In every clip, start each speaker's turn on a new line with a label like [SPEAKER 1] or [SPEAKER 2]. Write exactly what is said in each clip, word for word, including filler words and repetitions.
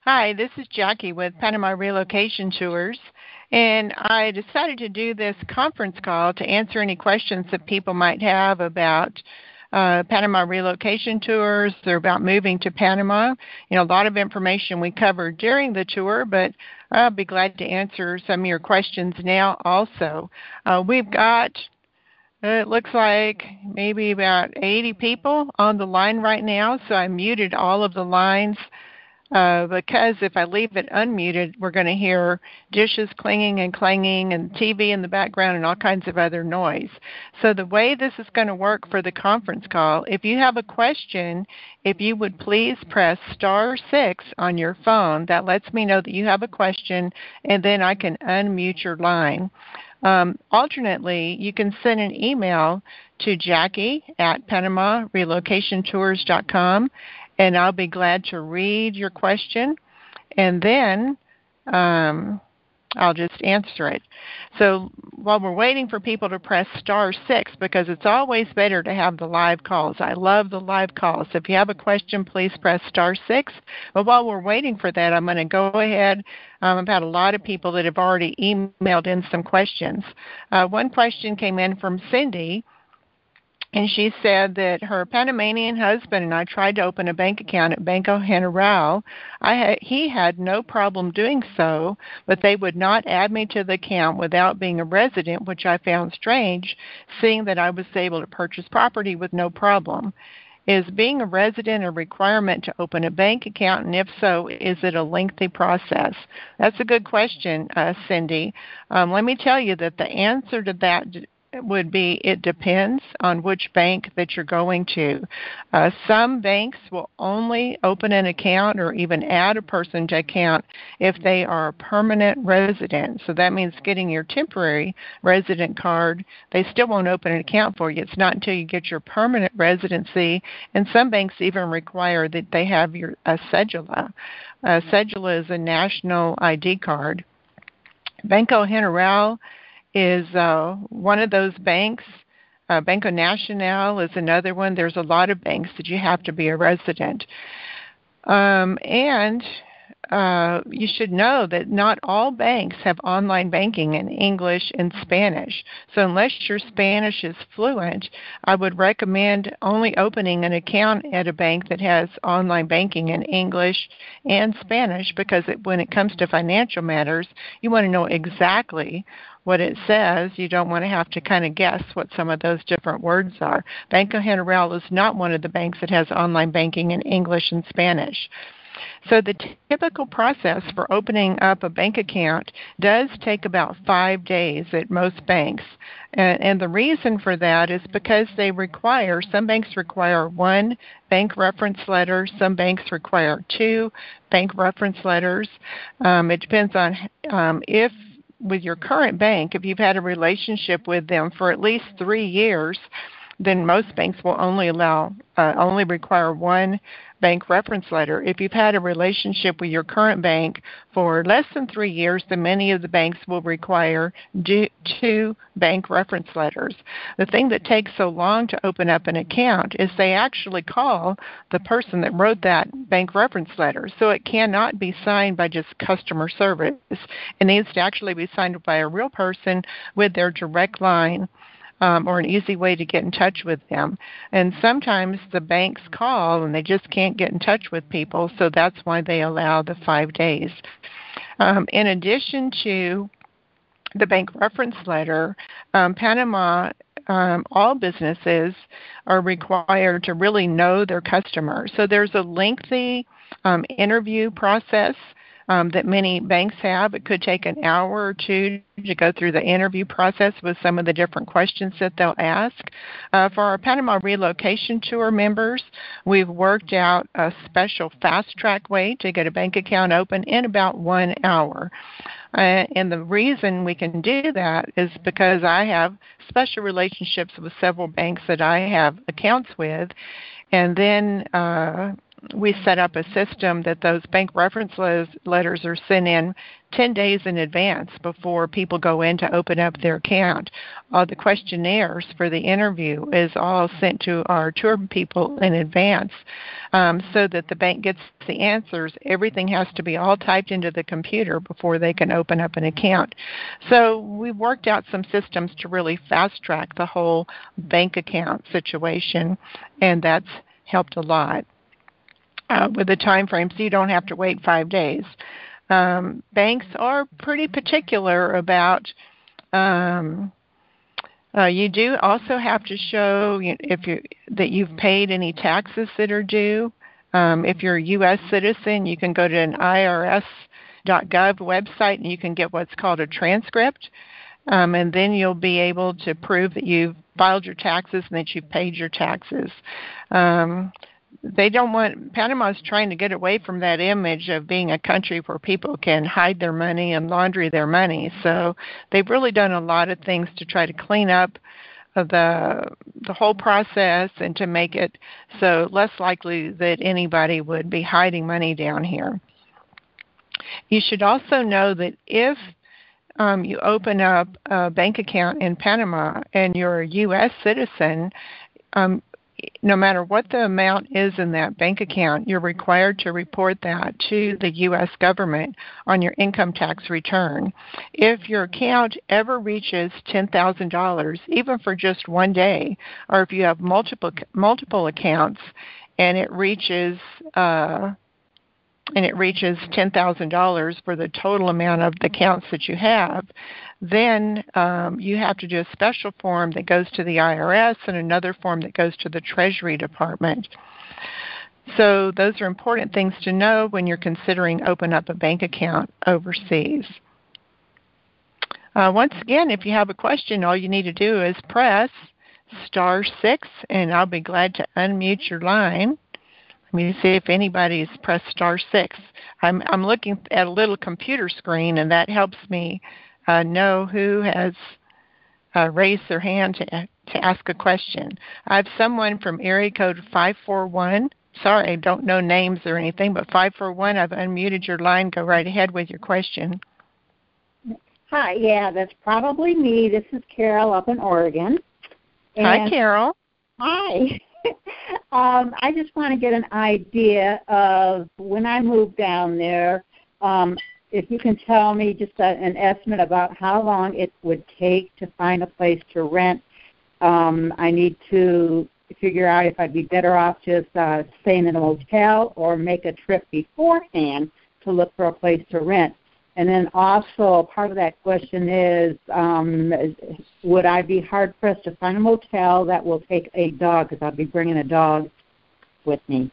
[SPEAKER 1] Hi, this is Jackie with Panama Relocation Tours, and I decided to do this conference call to answer any questions that people might have about uh, Panama Relocation Tours or about moving to Panama. You know, a lot of information we covered during the tour, but I'll be glad to answer some of your questions now also. Uh, we've got it looks like maybe about eighty people on the line right now, so I muted all of the lines uh, because if I leave it unmuted, we're going to hear dishes clinging and clanging and T V in the background and all kinds of other noise. So the way this is going to work for the conference call, if you have a question, if you would please press star six on your phone, that lets me know that you have a question, and then I can unmute your line. Um, alternately, you can send an email to Jackie at Panama Relocation Tours dot com, and I'll be glad to read your question, and then um, I'll just answer it. So while we're waiting for people to press star six, because it's always better to have the live calls. I love the live calls. If you have a question, please press star six. But while we're waiting for that, I'm going to go ahead. Um, I've had a lot of people that have already emailed in some questions. Uh, one question came in from Cindy, and she said that her Panamanian husband and I tried to open a bank account at Banco General. I had, he had no problem doing so, but they would not add me to the account without being a resident, which I found strange, seeing that I was able to purchase property with no problem. Is being a resident a requirement to open a bank account, and if so, is it a lengthy process? That's a good question, uh, Cindy. Um, let me tell you that the answer to that would be it depends on which bank that you're going to. Uh, some banks will only open an account or even add a person to account if they are a permanent resident. So that means getting your temporary resident card. They still won't open an account for you. It's not until you get your permanent residency, and some banks even require that they have your a cedula. A cedula is a national I D card. Banco General is uh, one of those banks. Uh, Banco Nacional is another one. There's a lot of banks that you have to be a resident. Um, and uh, you should know that not all banks have online banking in English and Spanish. So unless your Spanish is fluent, I would recommend only opening an account at a bank that has online banking in English and Spanish, because it, when it comes to financial matters, you want to know exactly what it says. You don't want to have to kind of guess what some of those different words are. Banco General is not one of the banks that has online banking in English and Spanish. So the typical process for opening up a bank account does take about five days at most banks. And, and the reason for that is because they require, some banks require one bank reference letter, some banks require two bank reference letters. Um, it depends on um, if with your current bank, if you've had a relationship with them for at least three years, then most banks will only allow, uh, only require one bank reference letter. If you've had a relationship with your current bank for less than three years, then many of the banks will require do, two bank reference letters. The thing that takes so long to open up an account is they actually call the person that wrote that bank reference letter. So it cannot be signed by just customer service. It needs to actually be signed by a real person with their direct line, Um, or an easy way to get in touch with them. And sometimes the banks call and they just can't get in touch with people, so that's why they allow the five days. Um, in addition to the bank reference letter, um, Panama, um, all businesses are required to really know their customers. So there's a lengthy um, interview process Um, that many banks have. It could take an hour or two to go through the interview process with some of the different questions that they'll ask. Uh, for our Panama Relocation Tour members, we've worked out a special fast-track way to get a bank account open in about one hour. Uh, and the reason we can do that is because I have special relationships with several banks that I have accounts with. And then uh, we set up a system that those bank reference le- letters are sent in ten days in advance before people go in to open up their account. All the questionnaires for the interview is all sent to our tour people in advance um, so that the bank gets the answers. Everything has to be all typed into the computer before they can open up an account. So we've worked out some systems to really fast track the whole bank account situation, and that's helped a lot. Uh, with the time frame, so you don't have to wait five days. Um, banks are pretty particular about. Um, uh, you do also have to show if you that you've paid any taxes that are due. Um, if you're a U S citizen, you can go to an I R S dot gov website and you can get what's called a transcript. Um, and then you'll be able to prove that you've filed your taxes and that you've paid your taxes. Um, They don't want, Panama's trying to get away from that image of being a country where people can hide their money and launder their money. So they've really done a lot of things to try to clean up the the whole process and to make it so less likely that anybody would be hiding money down here. You should also know that if um, you open up a bank account in Panama and you're a U S citizen, um, no matter what the amount is in that bank account, you're required to report that to the U S government on your income tax return. If your account ever reaches ten thousand dollars, even for just one day, or if you have multiple multiple accounts and it reaches uh, and it reaches ten thousand dollars for the total amount of the accounts that you have, then um, you have to do a special form that goes to the I R S and another form that goes to the Treasury Department. So those are important things to know when you're considering opening up a bank account overseas. Uh, once again, if you have a question, all you need to do is press star six, and I'll be glad to unmute your line. Let me see if anybody's pressed star six. I'm, I'm looking at a little computer screen, and that helps me uh, know who has uh, raised their hand to, to ask a question. I have someone from area code five four one. Sorry, I don't know names or anything, but five four one, I've unmuted your line. Go right ahead with your question.
[SPEAKER 2] Hi, yeah, that's probably me. This is Carol up in Oregon. And
[SPEAKER 1] hi, Carol.
[SPEAKER 2] Hi. um, I just want to get an idea of when I move down there, um, if you can tell me just a, an estimate about how long it would take to find a place to rent. Um, I need to figure out if I'd be better off just uh, staying in a motel or make a trip beforehand to look for a place to rent. And then also part of that question is, um, would I be hard-pressed to find a motel that will take a dog, because I'll be bringing a dog with me?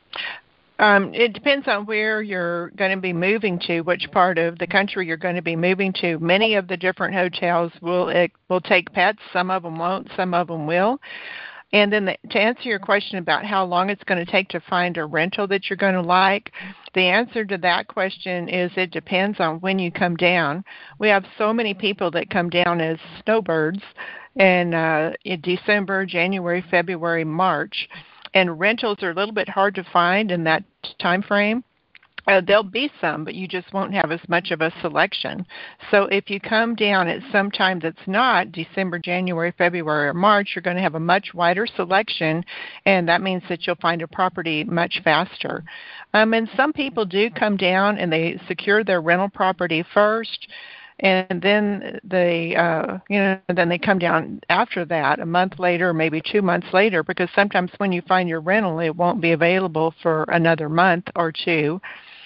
[SPEAKER 1] Um, it depends on where you're going to be moving to, which part of the country you're going to be moving to. Many of the different hotels will it, will take pets. Some of them won't. Some of them will. And then the, to answer your question about how long it's going to take to find a rental that you're going to like, the answer to that question is it depends on when you come down. We have so many people that come down as snowbirds in, uh, in December, January, February, March, and rentals are a little bit hard to find in that time frame. Uh, there'll be some, but you just won't have as much of a selection. So if you come down at some time that's not December, January, February, or March, you're going to have a much wider selection, and that means that you'll find a property much faster. Um, and some people do come down and they secure their rental property first, and then they, uh, you know, then they come down after that, a month later, maybe two months later, because sometimes when you find your rental, it won't be available for another month or two.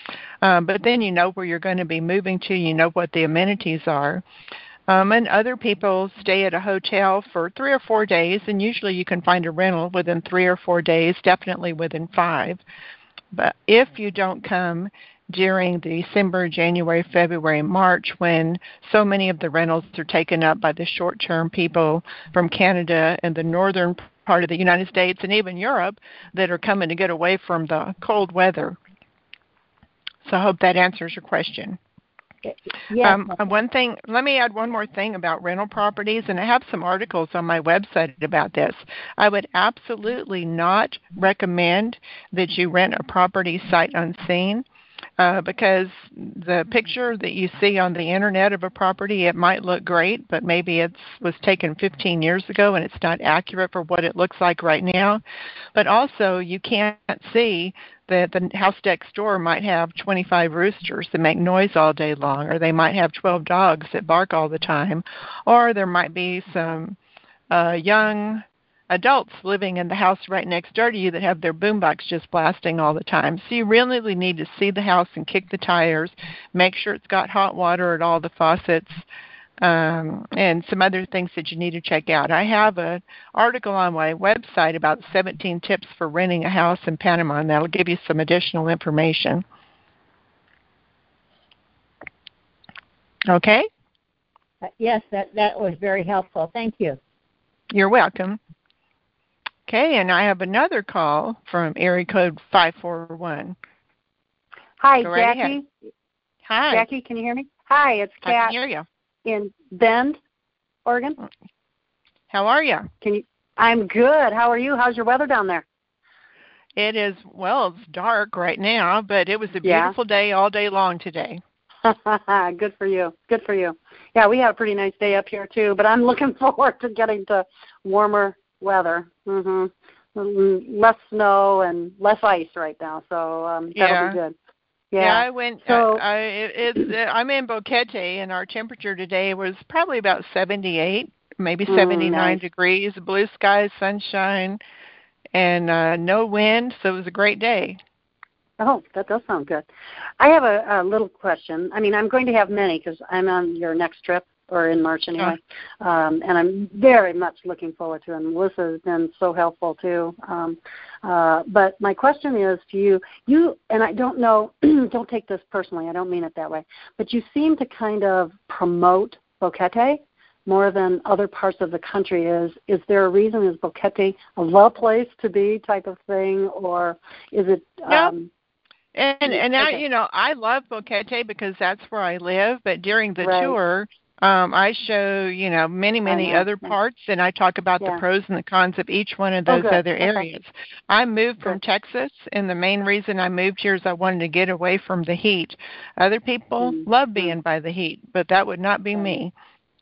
[SPEAKER 1] Um, but then you know where you're going to be moving to. You know what the amenities are. Um, and other people stay at a hotel for three or four days, and usually you can find a rental within three or four days, definitely within five. But if you don't come during December, January, February, March, when so many of the rentals are taken up by the short-term people from Canada and the northern part of the United States and even Europe that are coming to get away from the cold weather. So I hope that answers your question.
[SPEAKER 2] Yes.
[SPEAKER 1] Um, uh, one thing, let me add one more thing about rental properties, and I have some articles on my website about this. I would absolutely not recommend that you rent a property sight unseen. Uh, because the picture that you see on the internet of a property, it might look great, but maybe it was taken fifteen years ago and it's not accurate for what it looks like right now. But also, you can't see that the house next door might have twenty-five roosters that make noise all day long, or they might have twelve dogs that bark all the time, or there might be some uh, young adults living in the house right next door to you that have their boombox just blasting all the time. So you really need to see the house and kick the tires, make sure it's got hot water at all the faucets, um, and some other things that you need to check out. I have an article on my website about seventeen tips for renting a house in Panama, and that'll give you some additional information. Okay?
[SPEAKER 2] Yes, that, that was very helpful. Thank you.
[SPEAKER 1] You're welcome. Okay, and I have another call from area code five four one.
[SPEAKER 3] Hi,
[SPEAKER 1] Go right
[SPEAKER 3] Jackie.
[SPEAKER 1] ahead. Hi.
[SPEAKER 3] Jackie, can you hear me? Hi, it's Kat.
[SPEAKER 1] I can hear you.
[SPEAKER 3] In Bend, Oregon.
[SPEAKER 1] How are you?
[SPEAKER 3] Can you? I'm good. How are you? How's your weather down there?
[SPEAKER 1] It is, well, it's dark right now, but it was a
[SPEAKER 3] Yeah.
[SPEAKER 1] beautiful day all day long today.
[SPEAKER 3] Good for you. Good for you. Yeah, we had a pretty nice day up here too, but I'm looking forward to getting to warmer weather. Mhm. Less snow and less ice right now, so um, that'll
[SPEAKER 1] Yeah.
[SPEAKER 3] be good. Yeah.
[SPEAKER 1] Yeah, I went.
[SPEAKER 3] So,
[SPEAKER 1] I, I it, it's. Uh, I'm in Boquete, and our temperature today was probably about seventy-eight, maybe
[SPEAKER 3] mm,
[SPEAKER 1] seventy-nine
[SPEAKER 3] nice.
[SPEAKER 1] degrees. Blue skies, sunshine, and uh, no wind. So it was a great day.
[SPEAKER 3] Oh, that does sound good. I have a, a little question. I mean, I'm going to have many because I'm on your next trip, or in March anyway, uh, um, and I'm very much looking forward to it. And Melissa has been so helpful too. Um, uh, but my question is to you, you, and I don't know, don't take this personally, I don't mean it that way, but you seem to kind of promote Boquete more than other parts of the country. Is is there a reason? Is Boquete a the place to be type of thing, or is it...
[SPEAKER 1] No.
[SPEAKER 3] Um,
[SPEAKER 1] And and I,
[SPEAKER 3] okay.
[SPEAKER 1] you know, I love Boquete because that's where I live. But during the
[SPEAKER 3] Right.
[SPEAKER 1] tour, um, I show, you know, many many
[SPEAKER 3] know,
[SPEAKER 1] other
[SPEAKER 3] yeah.
[SPEAKER 1] parts, and I talk about
[SPEAKER 3] Yeah.
[SPEAKER 1] the pros and the cons of each one of
[SPEAKER 3] Oh,
[SPEAKER 1] those
[SPEAKER 3] good.
[SPEAKER 1] other
[SPEAKER 3] Okay.
[SPEAKER 1] areas. I moved from
[SPEAKER 3] Good.
[SPEAKER 1] Texas, and the main reason I moved here is I wanted to get away from the heat. Other people
[SPEAKER 3] Mm.
[SPEAKER 1] love being by the heat, but that would not be
[SPEAKER 3] Right.
[SPEAKER 1] me.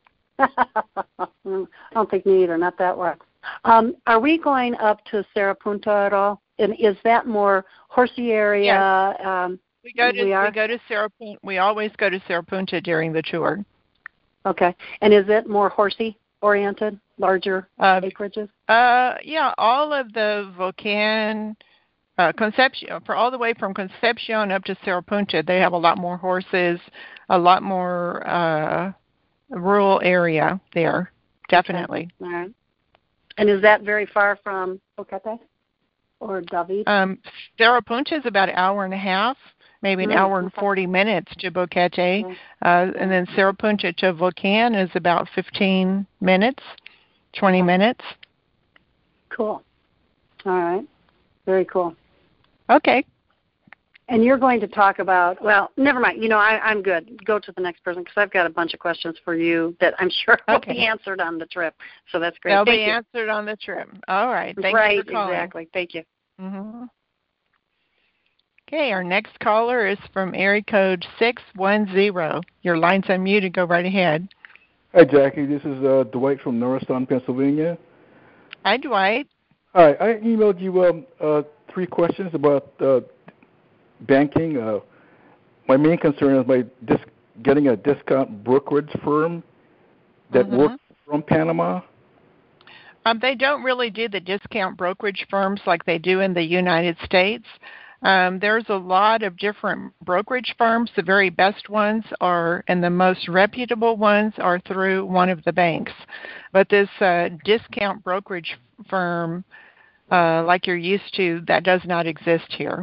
[SPEAKER 3] I don't think me either, not that way. Um, are we going up to Cerro Punta at all? And is that more horsey area?
[SPEAKER 1] Yes.
[SPEAKER 3] Um,
[SPEAKER 1] We go to
[SPEAKER 3] we, are?
[SPEAKER 1] we go to Cerro Punta. We always go to Cerro Punta during the tour.
[SPEAKER 3] Okay. And is it more horsey oriented, larger
[SPEAKER 1] Uh,
[SPEAKER 3] acreages?
[SPEAKER 1] Uh, yeah, all of the Volcan, uh, Concepcion, for all the way from Concepcion up to Cerro Punta, they have a lot more horses, a lot more uh, rural area there, definitely.
[SPEAKER 3] Okay. All right. And is that very far from Boquete or David?
[SPEAKER 1] Um, Cerro Punta is about an hour and a half, maybe an
[SPEAKER 3] Mm,
[SPEAKER 1] hour and
[SPEAKER 3] okay.
[SPEAKER 1] forty minutes to Boquete,
[SPEAKER 3] Yeah.
[SPEAKER 1] uh,
[SPEAKER 3] Yeah.
[SPEAKER 1] and then Cerro Punta to Volcan is about fifteen minutes, twenty
[SPEAKER 3] Okay.
[SPEAKER 1] minutes.
[SPEAKER 3] Cool. All right. Very cool.
[SPEAKER 1] Okay.
[SPEAKER 3] And you're going to talk about, well, never mind. You know, I, I'm good. Go to the next person because I've got a bunch of questions for you that I'm sure will
[SPEAKER 1] Okay.
[SPEAKER 3] be answered on the trip. So that's great.
[SPEAKER 1] They'll
[SPEAKER 3] Thank
[SPEAKER 1] be
[SPEAKER 3] you.
[SPEAKER 1] answered on the trip. All right. Thank
[SPEAKER 3] right,
[SPEAKER 1] you for calling.
[SPEAKER 3] exactly. Thank you.
[SPEAKER 1] Mm-hmm. Okay, our next caller is from area code six one zero. Your line's unmuted. Go right ahead.
[SPEAKER 4] Hi, Jackie. This is uh, Dwight from Norristown, Pennsylvania.
[SPEAKER 1] Hi, Dwight.
[SPEAKER 4] Hi. I emailed you um, uh, three questions about uh, banking. Uh, my main concern is my dis- getting a discount brokerage firm that
[SPEAKER 1] Mm-hmm.
[SPEAKER 4] works from Panama.
[SPEAKER 1] Um, they don't really do the discount brokerage firms like they do in the United States. Um, there's a lot of different brokerage firms. The very best ones are, and the most reputable ones are through one of the banks. But this uh, discount brokerage firm, uh, like you're used to, that does not exist here.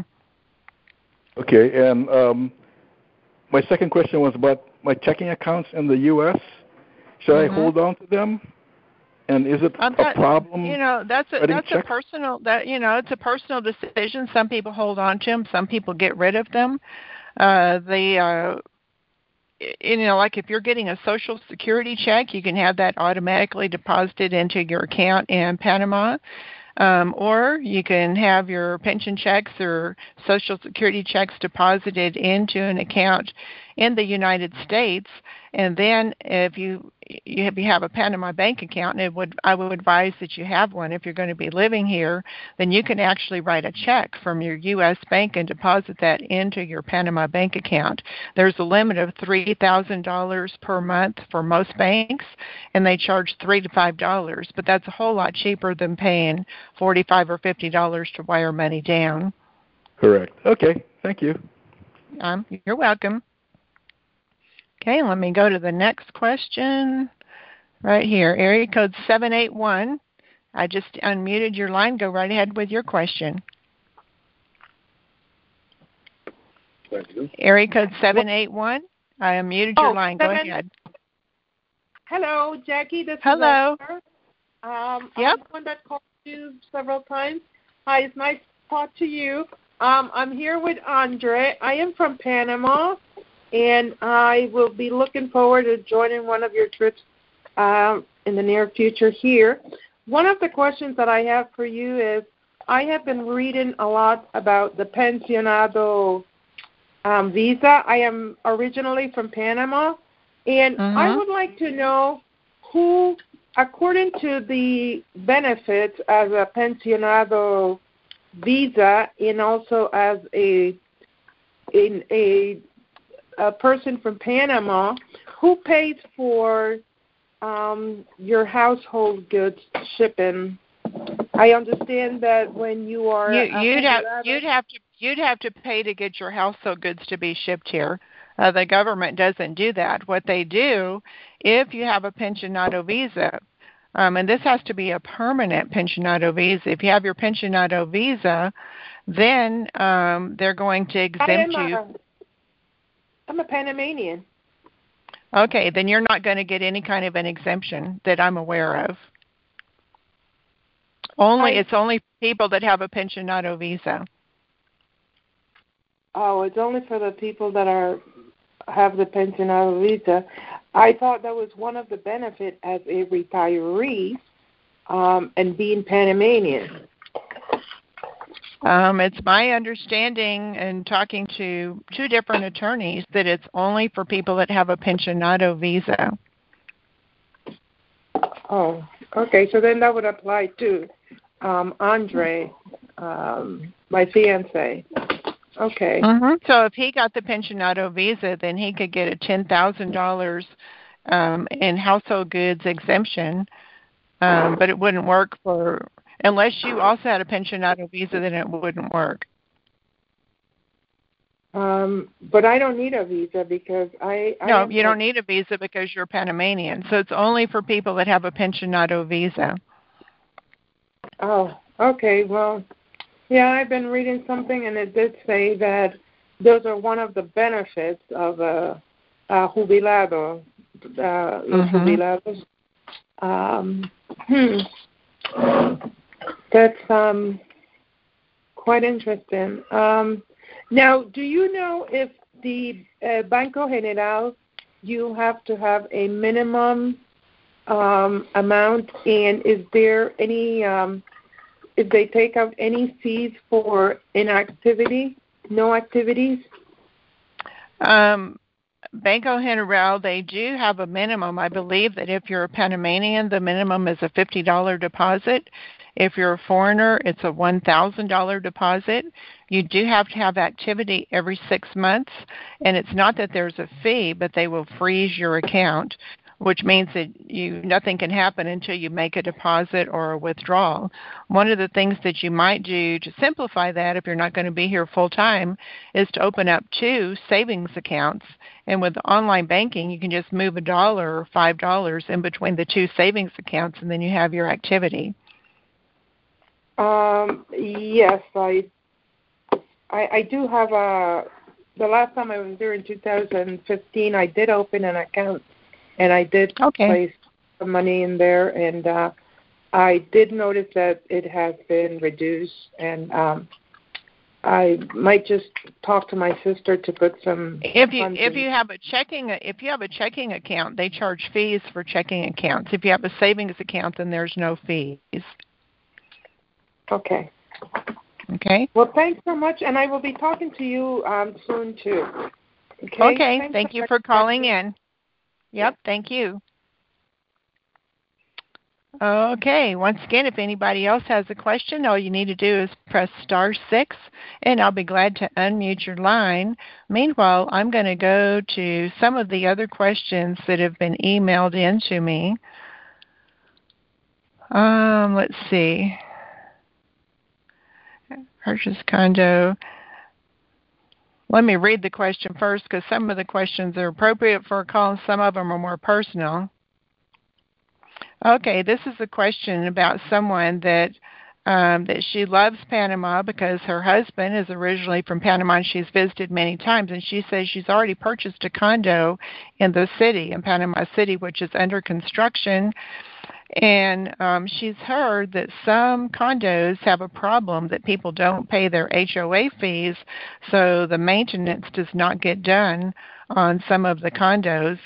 [SPEAKER 4] Okay, and um, my second question was about my checking accounts in the U S. Should
[SPEAKER 1] Mm-hmm.
[SPEAKER 4] I hold on to them? And is it
[SPEAKER 1] Um,
[SPEAKER 4] a
[SPEAKER 1] that,
[SPEAKER 4] problem?
[SPEAKER 1] You know, that's a that's
[SPEAKER 4] checks?
[SPEAKER 1] a personal that you know it's a personal decision. Some people hold on to them. Some people get rid of them. Uh, the uh, you know, like if you're getting a Social Security check, you can have that automatically deposited into your account in Panama. Um, or you can have your pension checks or Social Security checks deposited into an account in the United States. And then if you you have, you have a Panama bank account, and it would I would advise that you have one if you're going to be living here, then you can actually write a check from your U S bank and deposit that into your Panama bank account. There's a limit of three thousand dollars per month for most banks, and they charge three to five dollars. But that's a whole lot cheaper than paying forty-five or fifty dollars to wire money down.
[SPEAKER 4] Correct. Okay. Thank you.
[SPEAKER 1] Um, you're welcome. Okay, let me go to the next question right here. Area code seven eight one. I just unmuted your line. Go right ahead with your question.
[SPEAKER 5] Thank you.
[SPEAKER 1] Area code seven eight one. I unmuted your
[SPEAKER 6] oh,
[SPEAKER 1] line.
[SPEAKER 6] Seven.
[SPEAKER 1] Go ahead.
[SPEAKER 6] Hello, Jackie. This
[SPEAKER 1] Hello.
[SPEAKER 6] is Esther. Um,
[SPEAKER 1] Yep.
[SPEAKER 6] I'm the one that called you several times. Hi, it's nice to talk to you. Um, I'm here with Andre. I am from Panama, and I will be looking forward to joining one of your trips um, in the near future here. One of the questions that I have for you is, I have been reading a lot about the pensionado um, visa. I am originally from Panama, and
[SPEAKER 1] Uh-huh.
[SPEAKER 6] I would like to know who, according to the benefits as a pensionado visa and also as a in a a person from Panama, who pays for um, your household goods shipping? I understand that when you are
[SPEAKER 1] You,
[SPEAKER 6] a
[SPEAKER 1] you'd have
[SPEAKER 6] pensionado-
[SPEAKER 1] you'd have to you'd have to pay to get your household goods to be shipped here. Uh, the government doesn't do that. What they do, if you have a pensionado visa, um, and this has to be a permanent pensionado visa. If you have your pensionado visa, then um, they're going to exempt
[SPEAKER 6] I am
[SPEAKER 1] you.
[SPEAKER 6] a, I'm a Panamanian.
[SPEAKER 1] Okay, then you're not going to get any kind of an exemption that I'm aware of. Only
[SPEAKER 6] I-
[SPEAKER 1] it's only people that have a pensionado visa.
[SPEAKER 6] Oh, it's only for the people that are have the pensionado visa. I thought that was one of the benefits as a retiree um, and being Panamanian.
[SPEAKER 1] Um, it's my understanding, and talking to two different attorneys, that it's only for people that have a pensionado visa.
[SPEAKER 6] Oh, okay. So then that would apply to um, Andre, um, my fiance. Okay.
[SPEAKER 1] Mm-hmm. So if he got the pensionado visa, then he could get a ten thousand dollars um, in household goods exemption, um, but it wouldn't work for unless you also had a pensionado visa. Then it wouldn't work.
[SPEAKER 6] Um, but I don't need a visa because I, I
[SPEAKER 1] No,
[SPEAKER 6] am
[SPEAKER 1] you don't need a visa because you're Panamanian. So it's only for people that have a pensionado visa.
[SPEAKER 6] Oh, okay. Well, yeah, I've been reading something, and it did say that those are one of the benefits of a, a jubilado, uh, los
[SPEAKER 1] Mhm.
[SPEAKER 6] jubilados. Um, hmm. That's um, quite interesting. Um, now, do you know if the uh, Banco General, you have to have a minimum um, amount, and is there any, um, if they take out any fees for inactivity, no activities?
[SPEAKER 1] Um, Banco General, they do have a minimum. I believe that if you're a Panamanian, the minimum is a fifty dollars deposit. If you're a foreigner, it's a one thousand dollars deposit. You do have to have activity every six months, and it's not that there's a fee, but they will freeze your account, which means that you nothing can happen until you make a deposit or a withdrawal. One of the things that you might do to simplify that, if you're not going to be here full time, is to open up two savings accounts. And with online banking, you can just move a dollar or five dollars in between the two savings accounts, and then you have your activity.
[SPEAKER 6] Um, yes, I, I, I do have a. The last time I was there in two thousand fifteen, I did open an account, and I did
[SPEAKER 1] Okay.
[SPEAKER 6] place some money in there, and uh, I did notice that it has been reduced, and um, I might just talk to my sister to put some.
[SPEAKER 1] If you
[SPEAKER 6] funds
[SPEAKER 1] if
[SPEAKER 6] in.
[SPEAKER 1] you have a checking if you have a checking account, they charge fees for checking accounts. If you have a savings account, then there's no fees.
[SPEAKER 6] Okay.
[SPEAKER 1] Okay.
[SPEAKER 6] Well, thanks so much, and I will be talking to you um, soon too. Okay.
[SPEAKER 1] Okay.
[SPEAKER 6] Thanks
[SPEAKER 1] Thank
[SPEAKER 6] so
[SPEAKER 1] you
[SPEAKER 6] much,
[SPEAKER 1] for calling
[SPEAKER 6] Betsy.
[SPEAKER 1] in. Yep. Thank you. Okay, once again, if anybody else has a question, all you need to do is press star six, and I'll be glad to unmute your line. Meanwhile, I'm going to go to some of the other questions that have been emailed in to me. Um, let's see. Purchase condo. Let me read the question first because some of the questions are appropriate for a call and some of them are more personal. Okay, this is a question about someone that um, that she loves Panama because her husband is originally from Panama and she's visited many times, and she says she's already purchased a condo in the city, in Panama City, which is under construction, and um, she's heard that some condos have a problem that people don't pay their H O A fees, so the maintenance does not get done on some of the condos.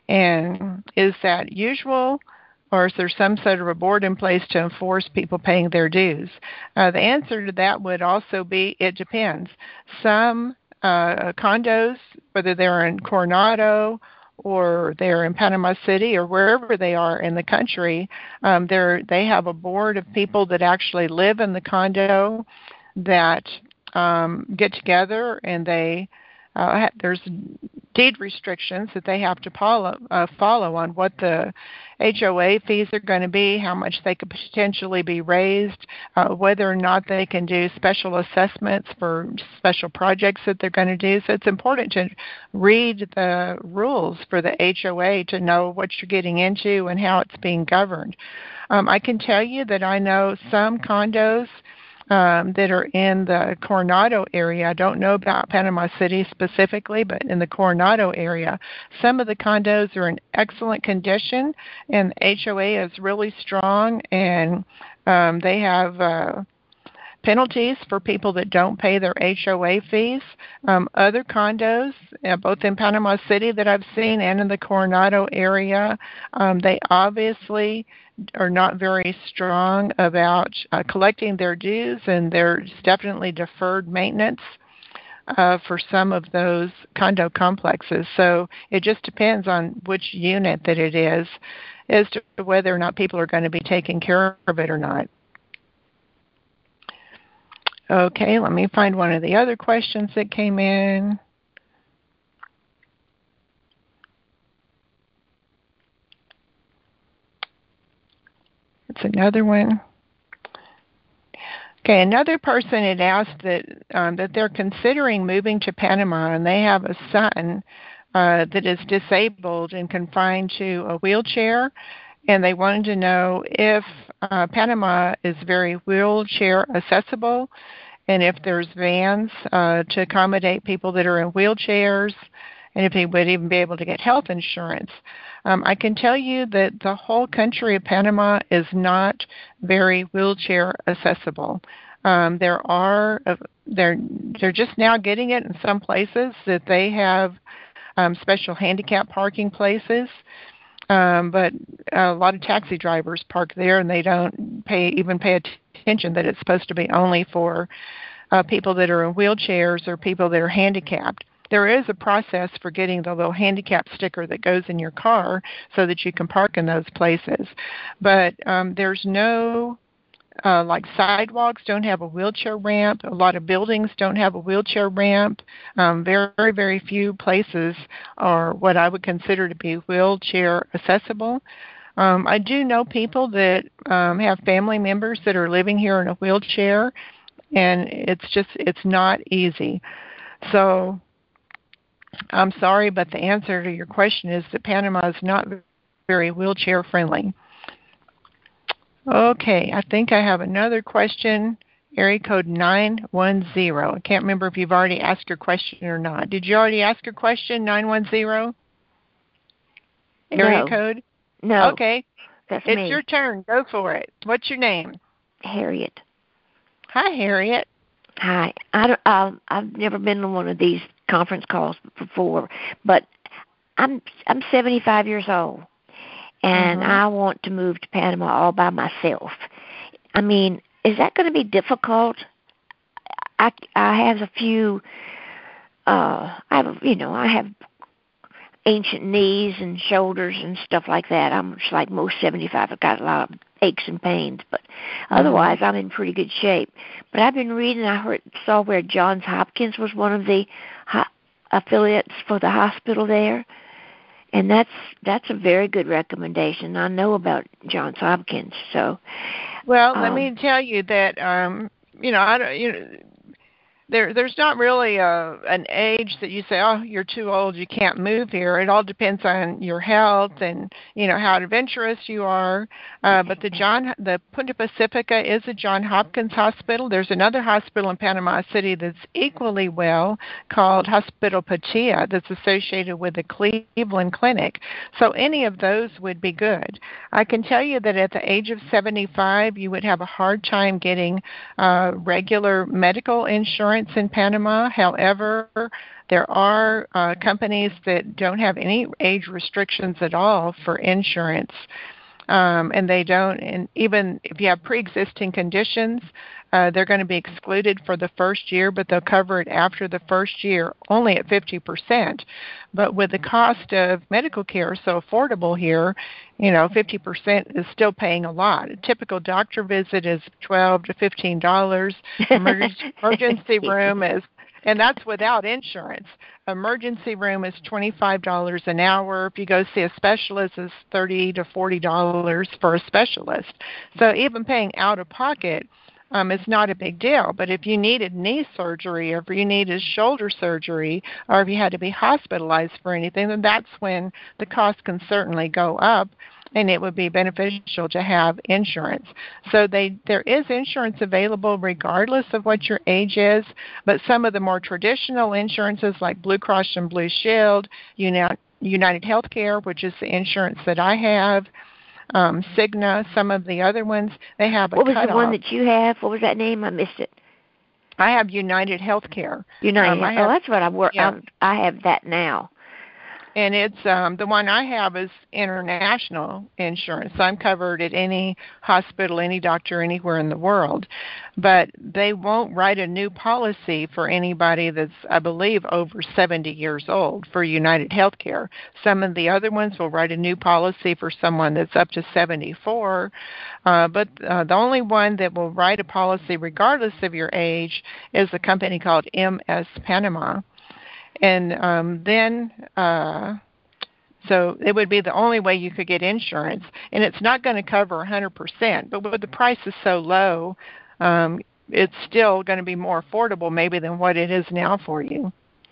[SPEAKER 1] And is that usual? Or is there some sort of a board in place to enforce people paying their dues? Uh, the answer to that would also be it depends. Some uh, condos, whether they're in Coronado or they're in Panama City or wherever they are in the country, um, they're, they have a board of people that actually live in the condo that um, get together and they uh, there's deed restrictions that they have to follow, uh, follow on what the H O A fees are going to be, how much they could potentially be raised, uh, whether or not they can do special assessments for special projects that they're going to do. So it's important to read the rules for the H O A to know what you're getting into and how it's being governed. Um, I can tell you that I know some condos Um, that are in the Coronado area. I don't know about Panama City specifically, but in the Coronado area, some of the condos are in excellent condition, and the H O A is really strong, and um, they have uh, penalties for people that don't pay their H O A fees. Um, other condos, uh, both in Panama City that I've seen and in the Coronado area, um, they obviously are not very strong about uh, collecting their dues, and there's definitely deferred maintenance uh, for some of those condo complexes. So it just depends on which unit that it is as to whether or not people are going to be taking care of it or not. Okay, let me find one of the other questions that came in. It's another one. Okay, another person had asked that um, that they're considering moving to Panama, and they have a son uh, that is disabled and confined to a wheelchair, and they wanted to know if uh, Panama is very wheelchair accessible, and if there's vans uh, to accommodate people that are in wheelchairs, and if he would even be able to get health insurance. Um, I can tell you that the whole country of Panama is not very wheelchair accessible. Um, there are uh, they're they're just now getting it in some places that they have um, special handicap parking places, um, but a lot of taxi drivers park there and they don't pay even pay attention that it's supposed to be only for uh, people that are in wheelchairs or people that are handicapped. There is a process for getting the little handicap sticker that goes in your car so that you can park in those places. But um, there's no, uh, like sidewalks don't have a wheelchair ramp. A lot of buildings don't have a wheelchair ramp. Um, very, very few places are what I would consider to be wheelchair accessible. Um, I do know people that um, have family members that are living here in a wheelchair, and it's just, it's not easy. So I'm sorry, but the answer to your question is that Panama is not very wheelchair friendly. Okay, I think I have another question. Area code nine one zero. I can't remember if you've already asked your question or not. Did you already ask your question, nine one zero? Area
[SPEAKER 7] no.
[SPEAKER 1] code?
[SPEAKER 7] No.
[SPEAKER 1] Okay.
[SPEAKER 7] That's
[SPEAKER 1] it's
[SPEAKER 7] me.
[SPEAKER 1] your turn. Go for it. What's your name?
[SPEAKER 7] Harriet.
[SPEAKER 1] Hi, Harriet.
[SPEAKER 7] Hi. I don't, uh, I've never been on one of these conference calls before, but I'm I'm seventy-five years old, and
[SPEAKER 1] Mm-hmm.
[SPEAKER 7] I want to move to Panama all by myself. I mean, is that going to be difficult? I, I have a few, uh, I have, you know, I have ancient knees and shoulders and stuff like that. I'm just like most seventy-five. I've got a lot of aches and pains, but otherwise
[SPEAKER 1] Mm-hmm.
[SPEAKER 7] I'm in pretty good shape. But I've been reading, I heard, saw where Johns Hopkins was one of the ho- affiliates for the hospital there. And that's that's a very good recommendation. I know about Johns Hopkins, so.
[SPEAKER 1] Well, let
[SPEAKER 7] Um,
[SPEAKER 1] me tell you that um, you know, I don't, you know, there there's not really a an age that you say, oh, you're too old, you can't move here. It all depends on your health and you know how adventurous you are. Uh, but the John the Punta Pacifica is a John Hopkins hospital. There's another hospital in Panama City that's equally well called Hospital Patia that's associated with the Cleveland Clinic. So any of those would be good. I can tell you that at the age of seventy-five, you would have a hard time getting uh, regular medical insurance in Panama. However, there are uh, companies that don't have any age restrictions at all for insurance. Um, and they don't, and even if you have pre-existing conditions, uh, they're going to be excluded for the first year, but they'll cover it after the first year, only at fifty percent. But with the cost of medical care so affordable here, you know, fifty percent is still paying a lot. A typical doctor visit is twelve to fifteen dollars. Emergency, emergency room is, and that's without insurance. Emergency room is twenty-five dollars an hour. If you go see a specialist, it's thirty to forty dollars for a specialist. So even paying out of pocket um, is not a big deal. But if you needed knee surgery, or if you needed shoulder surgery, or if you had to be hospitalized for anything, then that's when the cost can certainly go up, and it would be beneficial to have insurance. So they there is insurance available regardless of what your age is, but some of the more traditional insurances like Blue Cross and Blue Shield, United Healthcare, which is the insurance that I have, um, Cigna, some of the other ones, they have a
[SPEAKER 7] what was
[SPEAKER 1] cutoff.
[SPEAKER 7] the one that you have? What was that name? I missed it.
[SPEAKER 1] I have United Healthcare.
[SPEAKER 7] United.
[SPEAKER 1] Um, I
[SPEAKER 7] have,
[SPEAKER 1] have,
[SPEAKER 7] oh, that's what I work.
[SPEAKER 1] yeah.
[SPEAKER 7] I have that now.
[SPEAKER 1] And it's um, the one I have is international insurance. I'm covered at any hospital, any doctor, anywhere in the world. But they won't write a new policy for anybody that's, I believe, over seventy years old for United Healthcare. Some of the other ones will write a new policy for someone that's up to seventy-four. Uh, but uh, the only one that will write a policy regardless of your age is a company called M S Panama. And um, then, uh, so it would be the only way you could get insurance. And it's not going to cover one hundred percent, but with the price is so low, um, it's still going to be more affordable maybe than what it is now for you.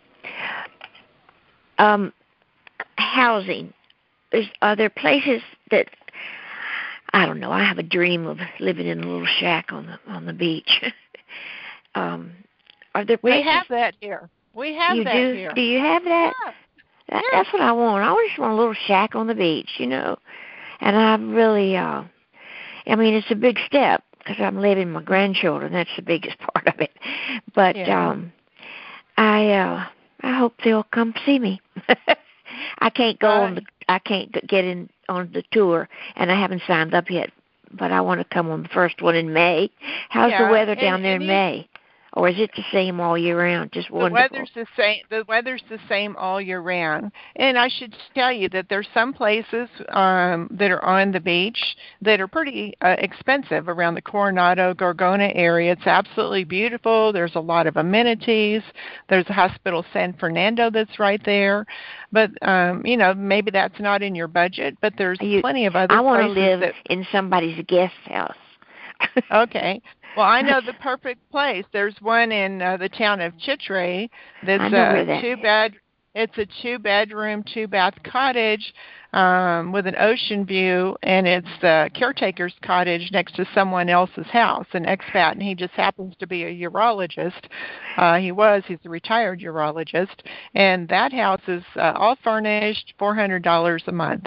[SPEAKER 7] Um, housing. Is, are there places that, I don't know, I have a dream of living in a little shack on the on the beach. um, are there places?
[SPEAKER 1] We have that here. We have
[SPEAKER 7] you
[SPEAKER 1] that
[SPEAKER 7] do?
[SPEAKER 1] here.
[SPEAKER 7] Do you have that?
[SPEAKER 1] Yeah.
[SPEAKER 7] that
[SPEAKER 1] yeah.
[SPEAKER 7] That's what I want. I just want a little shack on the beach, you know. And I really, uh, I mean, it's a big step because I'm living with my grandchildren. That's the biggest part of it. But
[SPEAKER 1] yeah.
[SPEAKER 7] um, I, uh, I hope they'll come see me. I can't go
[SPEAKER 1] uh,
[SPEAKER 7] on the, I can't get in on the tour, and I haven't signed up yet. But I want to come on the first one in May. How's
[SPEAKER 1] yeah,
[SPEAKER 7] the weather
[SPEAKER 1] and,
[SPEAKER 7] down there
[SPEAKER 1] and
[SPEAKER 7] in
[SPEAKER 1] you,
[SPEAKER 7] May? Or is it the same all year round? Just wonderful.
[SPEAKER 1] The weather's the same. The weather's the same all year round. And I should tell you that there's some places um, that are on the beach that are pretty uh, expensive around the Coronado, Gorgona area. It's absolutely beautiful. There's a lot of amenities. There's a Hospital San Fernando that's right there. But um, you know, maybe that's not in your budget. But there's
[SPEAKER 7] you,
[SPEAKER 1] plenty of other
[SPEAKER 7] I want to
[SPEAKER 1] places
[SPEAKER 7] live
[SPEAKER 1] that,
[SPEAKER 7] in somebody's guest house.
[SPEAKER 1] Okay. Well, I know the perfect place. There's one in uh, the town of Chitre that's
[SPEAKER 7] I know
[SPEAKER 1] a
[SPEAKER 7] where that
[SPEAKER 1] two
[SPEAKER 7] is.
[SPEAKER 1] bed. It's a two bedroom, two bath cottage um, with an ocean view, and it's the caretaker's cottage next to someone else's house, an expat, and he just happens to be a urologist. Uh, he was. He's a retired urologist, and that house is uh, all furnished, four hundred dollars a month.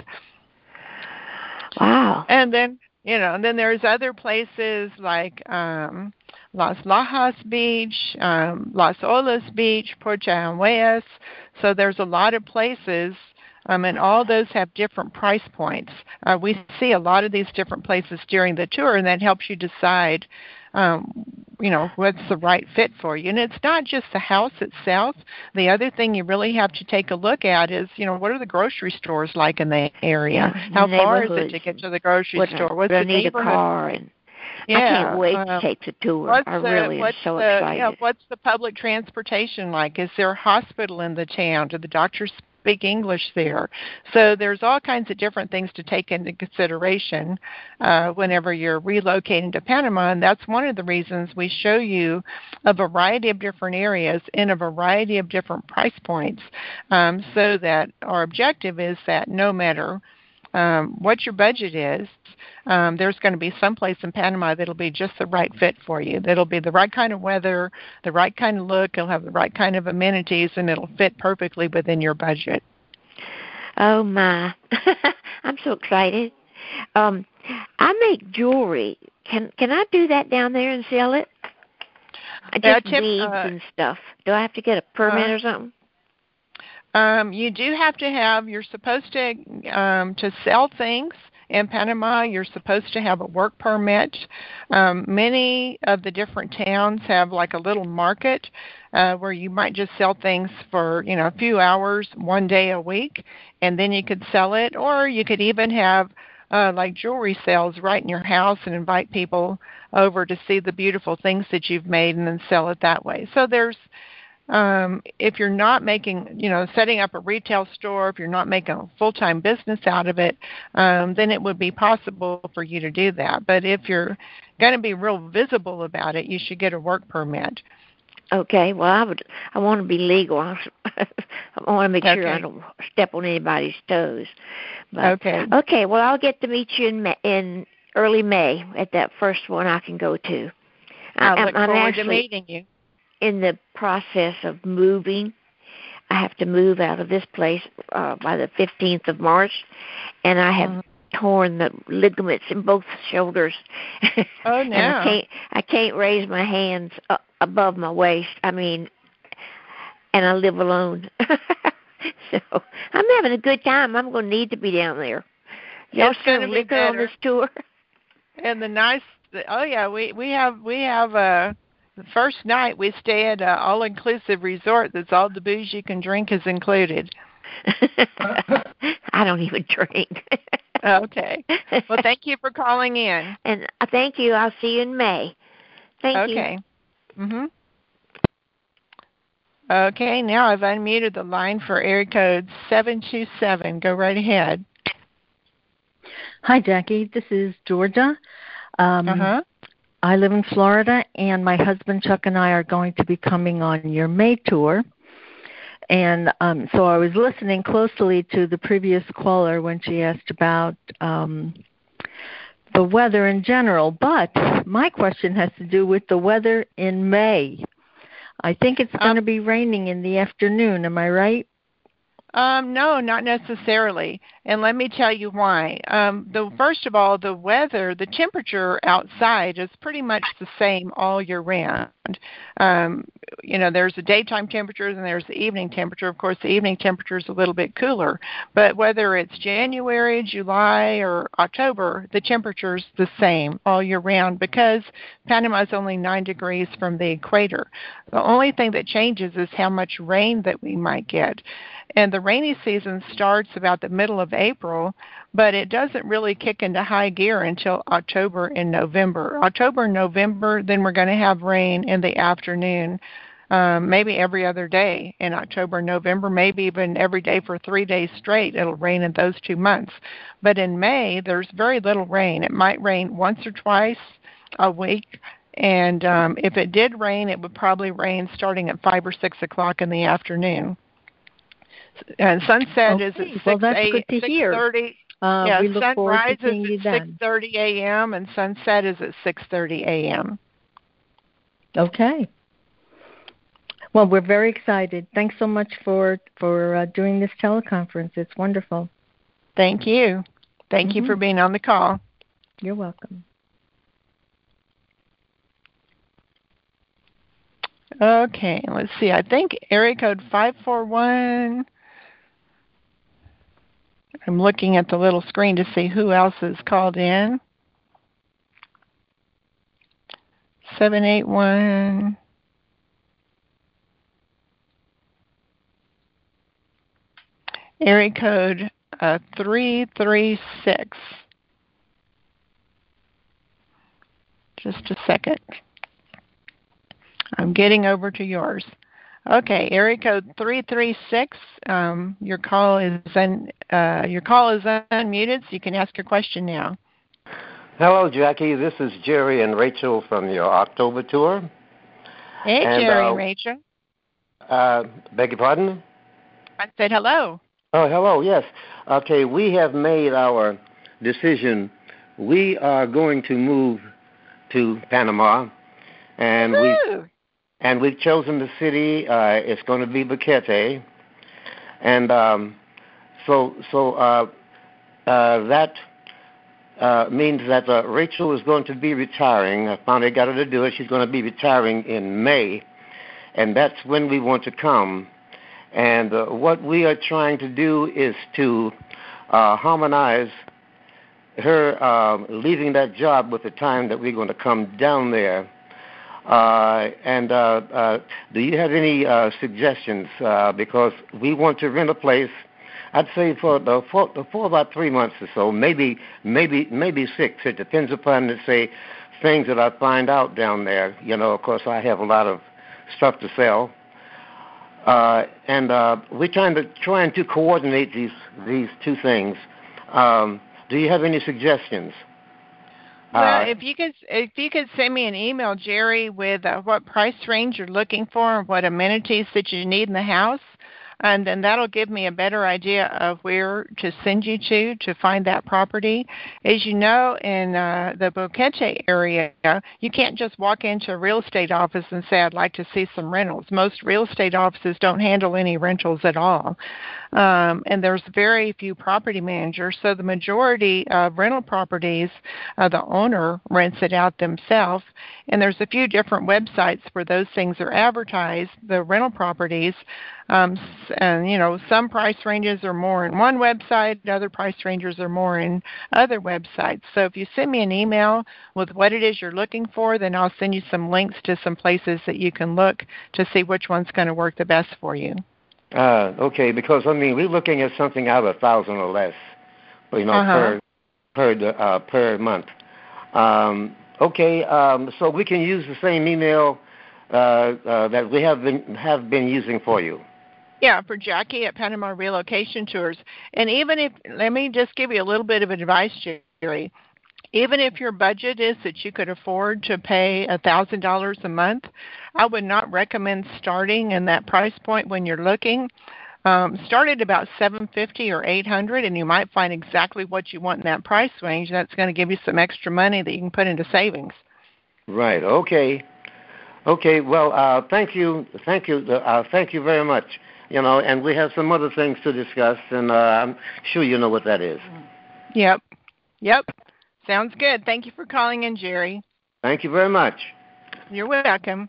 [SPEAKER 7] Wow.
[SPEAKER 1] And then. You know, and then there's other places like um, Las Lajas Beach, um, Las Olas Beach, Puerto Añuelas. So there's a lot of places, um, and all those have different price points. Uh, we see a lot of these different places during the tour, and that helps you decide, um, you know, what's the right fit for you. And it's not just the house itself. The other thing you really have to take a look at is, you know, what are the grocery stores like in the area?
[SPEAKER 7] Yeah,
[SPEAKER 1] How far is it
[SPEAKER 7] neighborhoods
[SPEAKER 1] to get to the grocery
[SPEAKER 7] What,
[SPEAKER 1] store? What's
[SPEAKER 7] do I
[SPEAKER 1] the
[SPEAKER 7] need a
[SPEAKER 1] neighborhood?
[SPEAKER 7] car? And
[SPEAKER 1] Yeah,
[SPEAKER 7] I can't wait
[SPEAKER 1] um,
[SPEAKER 7] to take the tour.
[SPEAKER 1] What's
[SPEAKER 7] I
[SPEAKER 1] the,
[SPEAKER 7] really am
[SPEAKER 1] what's
[SPEAKER 7] so
[SPEAKER 1] the,
[SPEAKER 7] excited.
[SPEAKER 1] Yeah, what's the public transportation like? Is there a hospital in the town? Do the doctors speak English there? So there's all kinds of different things to take into consideration uh, whenever you're relocating to Panama, and that's one of the reasons we show you a variety of different areas in a variety of different price points, um, so that our objective is that no matter um, what your budget is, Um, there's going to be some place in Panama that'll be just the right fit for you. That'll be the right kind of weather, the right kind of look, it'll have the right kind of amenities, and it'll fit perfectly within your budget.
[SPEAKER 7] Oh, my. I'm so excited. Um, I make jewelry. Can can I do that down there and sell it? Just
[SPEAKER 1] Yeah, tip,
[SPEAKER 7] beads
[SPEAKER 1] uh,
[SPEAKER 7] and stuff. Do I have to get a permit
[SPEAKER 1] uh,
[SPEAKER 7] or something?
[SPEAKER 1] Um, you do have to have, you're supposed to, um, to sell things in Panama, you're supposed to have a work permit. Um, many of the different towns have like a little market uh, where you might just sell things for, you know, a few hours, one day a week, and then you could sell it. Or you could even have uh, like jewelry sales right in your house and invite people over to see the beautiful things that you've made and then sell it that way. So there's Um, if you're not making, you know, setting up a retail store, if you're not making a full-time business out of it, um, then it would be possible for you to do that. But if you're going to be real visible about it, you should get a work permit.
[SPEAKER 7] Okay. Well, I would. I want to be legal. I want to make sure
[SPEAKER 1] Okay.
[SPEAKER 7] I don't step on anybody's toes. But,
[SPEAKER 1] Okay.
[SPEAKER 7] Okay. Well, I'll get to meet you in May, in early May at that first one I can go to.
[SPEAKER 1] I
[SPEAKER 7] I,
[SPEAKER 1] look
[SPEAKER 7] I'm
[SPEAKER 1] forward
[SPEAKER 7] actually
[SPEAKER 1] to meeting you.
[SPEAKER 7] in the process of moving. I have to move out of this place uh, by the fifteenth of March, and I have mm-hmm. torn the ligaments in both shoulders.
[SPEAKER 1] Oh no!
[SPEAKER 7] And I can't I can't raise my hands uh, above my waist. I mean, and I live alone, so I'm having a good time. I'm going to need to be down there. Y'all serve liquor on this tour?
[SPEAKER 1] And the nice, oh yeah, we we have we have a. The first night we stay at an all-inclusive resort that's all the booze you can drink is included.
[SPEAKER 7] I don't even drink.
[SPEAKER 1] Okay. Well, thank you for calling in.
[SPEAKER 7] And thank you. I'll see you in May. Thank
[SPEAKER 1] okay.
[SPEAKER 7] you.
[SPEAKER 1] Okay. Mhm. Okay, now I've unmuted the line for area code seven two seven. Go right ahead.
[SPEAKER 8] Hi, Jackie. This is Georgia. Um, uh-huh. I live in Florida, and my husband Chuck and I are going to be coming on your May tour. And um, so I was listening closely to the previous caller when she asked about um, the weather in general. But my question has to do with the weather in May. I think it's going to um, be raining in the afternoon. Am I right?
[SPEAKER 1] Um, no, not necessarily. And let me tell you why. Um, the, first of all, the weather, the temperature outside is pretty much the same all year round. Um, you know, there's the daytime temperature and there's the evening temperature. Of course, the evening temperature is a little bit cooler. But whether it's January, July, or October, the temperature is the same all year round because Panama is only nine degrees from the equator. The only thing that changes is how much rain that we might get. And the rainy season starts about the middle of April, but it doesn't really kick into high gear until October and November. October and November, then we're going to have rain in the afternoon, um, maybe every other day in October and November, maybe even every day for three days straight. It'll rain in those two months. But in May, there's very little rain. It might rain once or twice a week. And um, if it did rain, it would probably rain starting at five or six o'clock in the afternoon. And sunset
[SPEAKER 8] okay.
[SPEAKER 1] is at six,
[SPEAKER 8] well, that's
[SPEAKER 1] eight,
[SPEAKER 8] good to
[SPEAKER 1] six
[SPEAKER 8] hear.
[SPEAKER 1] thirty.
[SPEAKER 8] Uh,
[SPEAKER 1] yeah,
[SPEAKER 8] we look
[SPEAKER 1] sunrise
[SPEAKER 8] forward to seeing
[SPEAKER 1] is
[SPEAKER 8] you
[SPEAKER 1] at
[SPEAKER 8] then.
[SPEAKER 1] six thirty a.m. and sunset is at six thirty a.m.
[SPEAKER 8] Okay. Well, we're very excited. Thanks so much for for uh, doing this teleconference. It's wonderful.
[SPEAKER 1] Thank you. Thank mm-hmm. you for being on the call.
[SPEAKER 8] You're welcome.
[SPEAKER 1] Okay, let's see. I think area code five four one. I'm looking at the little screen to see who else is called in. seven eight one. Area code uh, three three six. Just a second. I'm getting over to yours. Okay, area code three three six. Um, your call is un, uh, your call is unmuted, so you can ask your question now.
[SPEAKER 9] Hello, Jackie. This is Jerry and Rachel from your October tour.
[SPEAKER 1] Hey,
[SPEAKER 9] and,
[SPEAKER 1] Jerry
[SPEAKER 9] uh,
[SPEAKER 1] and Rachel.
[SPEAKER 9] Uh, beg your pardon?
[SPEAKER 1] I said hello.
[SPEAKER 9] Oh, hello. Yes. Okay, we have made our decision. We are going to move to Panama, and we and we've chosen the city. Uh, it's going to be Boquete, and um, so so uh, uh, that uh, means that uh, Rachel is going to be retiring. I finally got her to do it. She's going to be retiring in May, and that's when we want to come. And uh, what we are trying to do is to uh, harmonize her uh, leaving that job with the time that we're going to come down there. Uh, and uh, uh, do you have any uh, suggestions? Uh, because we want to rent a place, I'd say for the for, for about three months or so, maybe maybe maybe six. It depends upon, let's say, things that I find out down there. You know, of course, I have a lot of stuff to sell. Uh, and uh, we're trying to trying to coordinate these these two things. Um, do you have any suggestions?
[SPEAKER 1] Well,
[SPEAKER 9] uh,
[SPEAKER 1] if you could if you could send me an email, Jerry, with uh, what price range you're looking for and what amenities that you need in the house, and then that'll give me a better idea of where to send you to to find that property. As you know, in uh, the Boquete area, you can't just walk into a real estate office and say, I'd like to see some rentals. Most real estate offices don't handle any rentals at all. Um, and there's very few property managers, so the majority of rental properties, uh, the owner rents it out themselves, and there's a few different websites where those things are advertised, the rental properties, um, and you know, some price ranges are more in one website, other price ranges are more in other websites. So if you send me an email with what it is you're looking for, then I'll send you some links to some places that you can look to see which one's going to work the best for you.
[SPEAKER 9] Uh, okay, because I mean we're looking at something out of a thousand or less, you know,
[SPEAKER 1] uh-huh.
[SPEAKER 9] per per uh, per month. Um, okay, um, so we can use the same email uh, uh, that we have been have been using for you.
[SPEAKER 1] Yeah, for Jackie at Panama Relocation Tours. And even if, let me just give you a little bit of advice, Jerry. Even if your budget is that you could afford to pay one thousand dollars a month, I would not recommend starting in that price point when you're looking. Um, start at about seven hundred fifty dollars or eight hundred dollars, and you might find exactly what you want in that price range. That's going to give you some extra money that you can put into savings.
[SPEAKER 9] Right. Okay. Okay. Well, uh, thank you. Thank you. Uh, thank you very much. You know, and we have some other things to discuss, and uh, I'm sure you know what that is.
[SPEAKER 1] Yep. Yep. Sounds good. Thank you for calling in, Jerry.
[SPEAKER 9] Thank you very much.
[SPEAKER 1] You're welcome.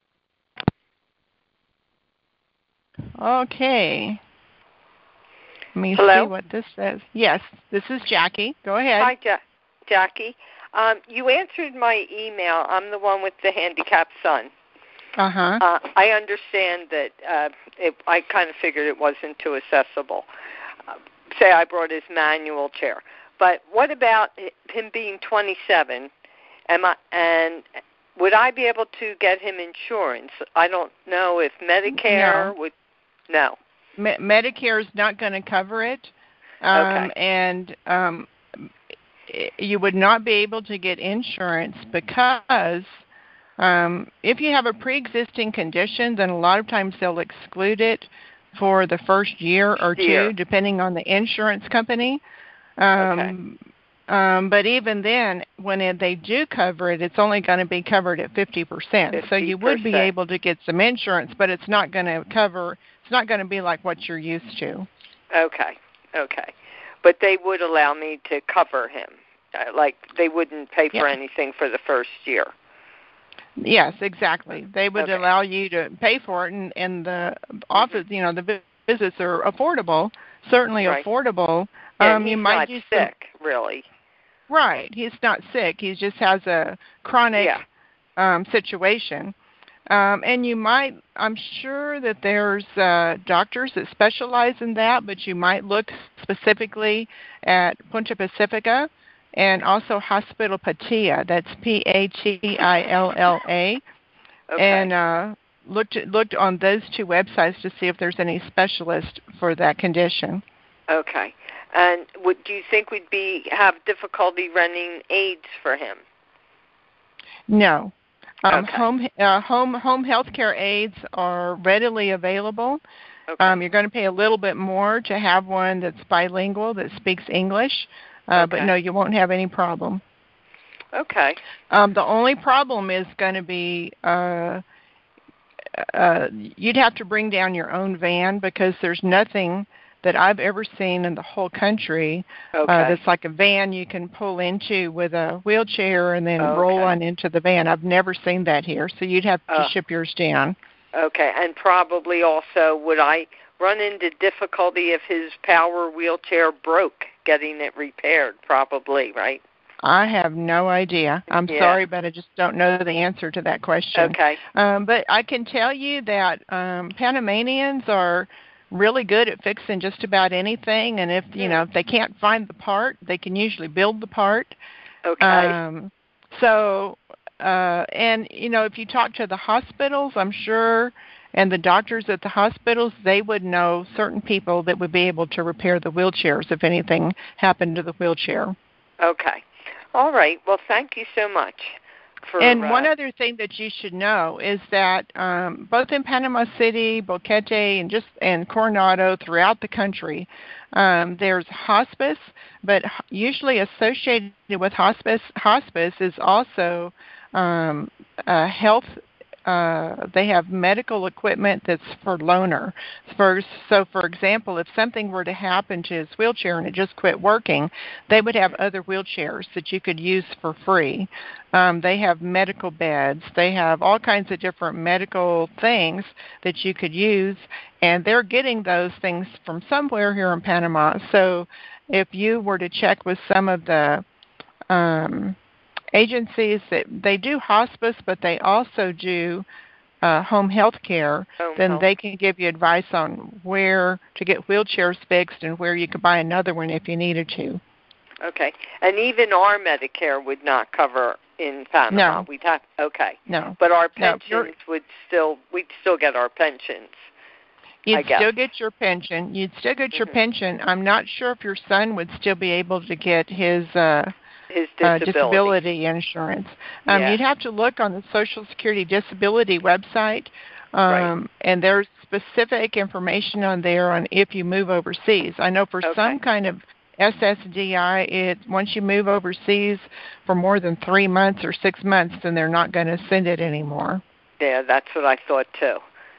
[SPEAKER 1] Okay. Let me
[SPEAKER 10] Hello?
[SPEAKER 1] see what this says. Yes, this is Jackie. Go ahead.
[SPEAKER 10] Hi, ja- Jackie. Um, you answered my email. I'm the one with the handicapped son.
[SPEAKER 1] Uh-huh.
[SPEAKER 10] Uh, I understand that uh, it, I kind of figured it wasn't too accessible. Uh, say I brought his manual chair. But what about him being twenty-seven? Am I, and would I be able to get him insurance? I don't know if Medicare
[SPEAKER 1] no.
[SPEAKER 10] would. No.
[SPEAKER 1] Me- Medicare is not going to cover it. Um,
[SPEAKER 10] okay.
[SPEAKER 1] And um, you would not be able to get insurance because um, if you have a pre-existing condition, then a lot of times they'll exclude it for the first year or two,
[SPEAKER 10] year.
[SPEAKER 1] depending on the insurance company. Um, okay. Um, but even then, when it, they do cover it, it's only going to be covered at fifty percent. So you would be able to get some insurance, but it's not going to cover, it's not going to be like what you're used to.
[SPEAKER 10] Okay, okay. But they would allow me to cover him. Uh, like they wouldn't pay for
[SPEAKER 1] yeah.
[SPEAKER 10] anything for the first year.
[SPEAKER 1] Yes, exactly. They would
[SPEAKER 10] okay.
[SPEAKER 1] allow you to pay for it, and, and the office, you know, the visits are affordable, certainly
[SPEAKER 10] right.
[SPEAKER 1] affordable.
[SPEAKER 10] Yeah,
[SPEAKER 1] um,
[SPEAKER 10] he's
[SPEAKER 1] you might
[SPEAKER 10] not
[SPEAKER 1] do
[SPEAKER 10] sick,
[SPEAKER 1] some,
[SPEAKER 10] really.
[SPEAKER 1] Right. He's not sick. He just has a chronic
[SPEAKER 10] yeah.
[SPEAKER 1] um, situation. Um, and you might, I'm sure that there's uh, doctors that specialize in that, but you might look specifically at Punta Pacifica and also Hospital Patilla. That's P A T I L L A.
[SPEAKER 10] Okay.
[SPEAKER 1] And uh, looked looked on those two websites to see if there's any specialist for that condition.
[SPEAKER 10] Okay. And would, do you think we'd be have difficulty running aids for him?
[SPEAKER 1] No. Um,
[SPEAKER 10] okay.
[SPEAKER 1] Home uh, home home health care aids are readily available.
[SPEAKER 10] Okay.
[SPEAKER 1] Um, you're going to pay a little bit more to have one that's bilingual, that speaks English, uh,
[SPEAKER 10] okay.
[SPEAKER 1] but no, you won't have any problem.
[SPEAKER 10] Okay.
[SPEAKER 1] Um, the only problem is going to be uh, uh, you'd have to bring down your own van, because there's nothing that I've ever seen in the whole country
[SPEAKER 10] okay.
[SPEAKER 1] uh, that's like a van you can pull into with a wheelchair and then
[SPEAKER 10] okay.
[SPEAKER 1] roll on into the van. I've never seen that here, so you'd have to
[SPEAKER 10] uh,
[SPEAKER 1] ship yours down.
[SPEAKER 10] Okay, and probably also would I run into difficulty if his power wheelchair broke getting it repaired? Probably, right?
[SPEAKER 1] I have no idea. I'm
[SPEAKER 10] yeah.
[SPEAKER 1] sorry, but I just don't know the answer to that question.
[SPEAKER 10] Okay.
[SPEAKER 1] Um, but I can tell you that um, Panamanians are really good at fixing just about anything, and if you know if they can't find the part, they can usually build the part.
[SPEAKER 10] Okay.
[SPEAKER 1] Um, so, uh, and you know, if you talk to the hospitals, I'm sure, and the doctors at the hospitals, they would know certain people that would be able to repair the wheelchairs if anything happened to the wheelchair.
[SPEAKER 10] Okay. All right. Well, thank you so much. For,
[SPEAKER 1] and
[SPEAKER 10] uh,
[SPEAKER 1] one other thing that you should know is that um, both in Panama City, Boquete, and just and Coronado, throughout the country, um, there's hospice, but usually associated with hospice, hospice is also um, uh, health. Uh, they have medical equipment that's for loaner. For, so, for example, if something were to happen to his wheelchair and it just quit working, they would have other wheelchairs that you could use for free. Um, they have medical beds. They have all kinds of different medical things that you could use, and they're getting those things from somewhere here in Panama. So if you were to check with some of the um, agencies that they do hospice, but they also do uh, home health care,
[SPEAKER 10] home
[SPEAKER 1] then
[SPEAKER 10] health.
[SPEAKER 1] they can give you advice on where to get wheelchairs fixed and where you could buy another one if you needed to.
[SPEAKER 10] Okay. And even our Medicare would not cover in Panama.
[SPEAKER 1] No.
[SPEAKER 10] We'd have okay.
[SPEAKER 1] No.
[SPEAKER 10] But our
[SPEAKER 1] no,
[SPEAKER 10] pensions would still we'd still get our pensions.
[SPEAKER 1] You'd
[SPEAKER 10] I guess.
[SPEAKER 1] still get your pension. You'd still get your
[SPEAKER 10] mm-hmm.
[SPEAKER 1] pension. I'm not sure if your son would still be able to get his uh
[SPEAKER 10] his disability,
[SPEAKER 1] uh, disability insurance. Um,
[SPEAKER 10] yeah.
[SPEAKER 1] You'd have to look on the Social Security Disability website, um,
[SPEAKER 10] right.
[SPEAKER 1] and there's specific information on there on if you move overseas. I know for
[SPEAKER 10] okay.
[SPEAKER 1] some kind of S S D I, it once you move overseas for more than three months or six months, then they're not going to send it anymore.
[SPEAKER 10] Yeah, that's what I thought too.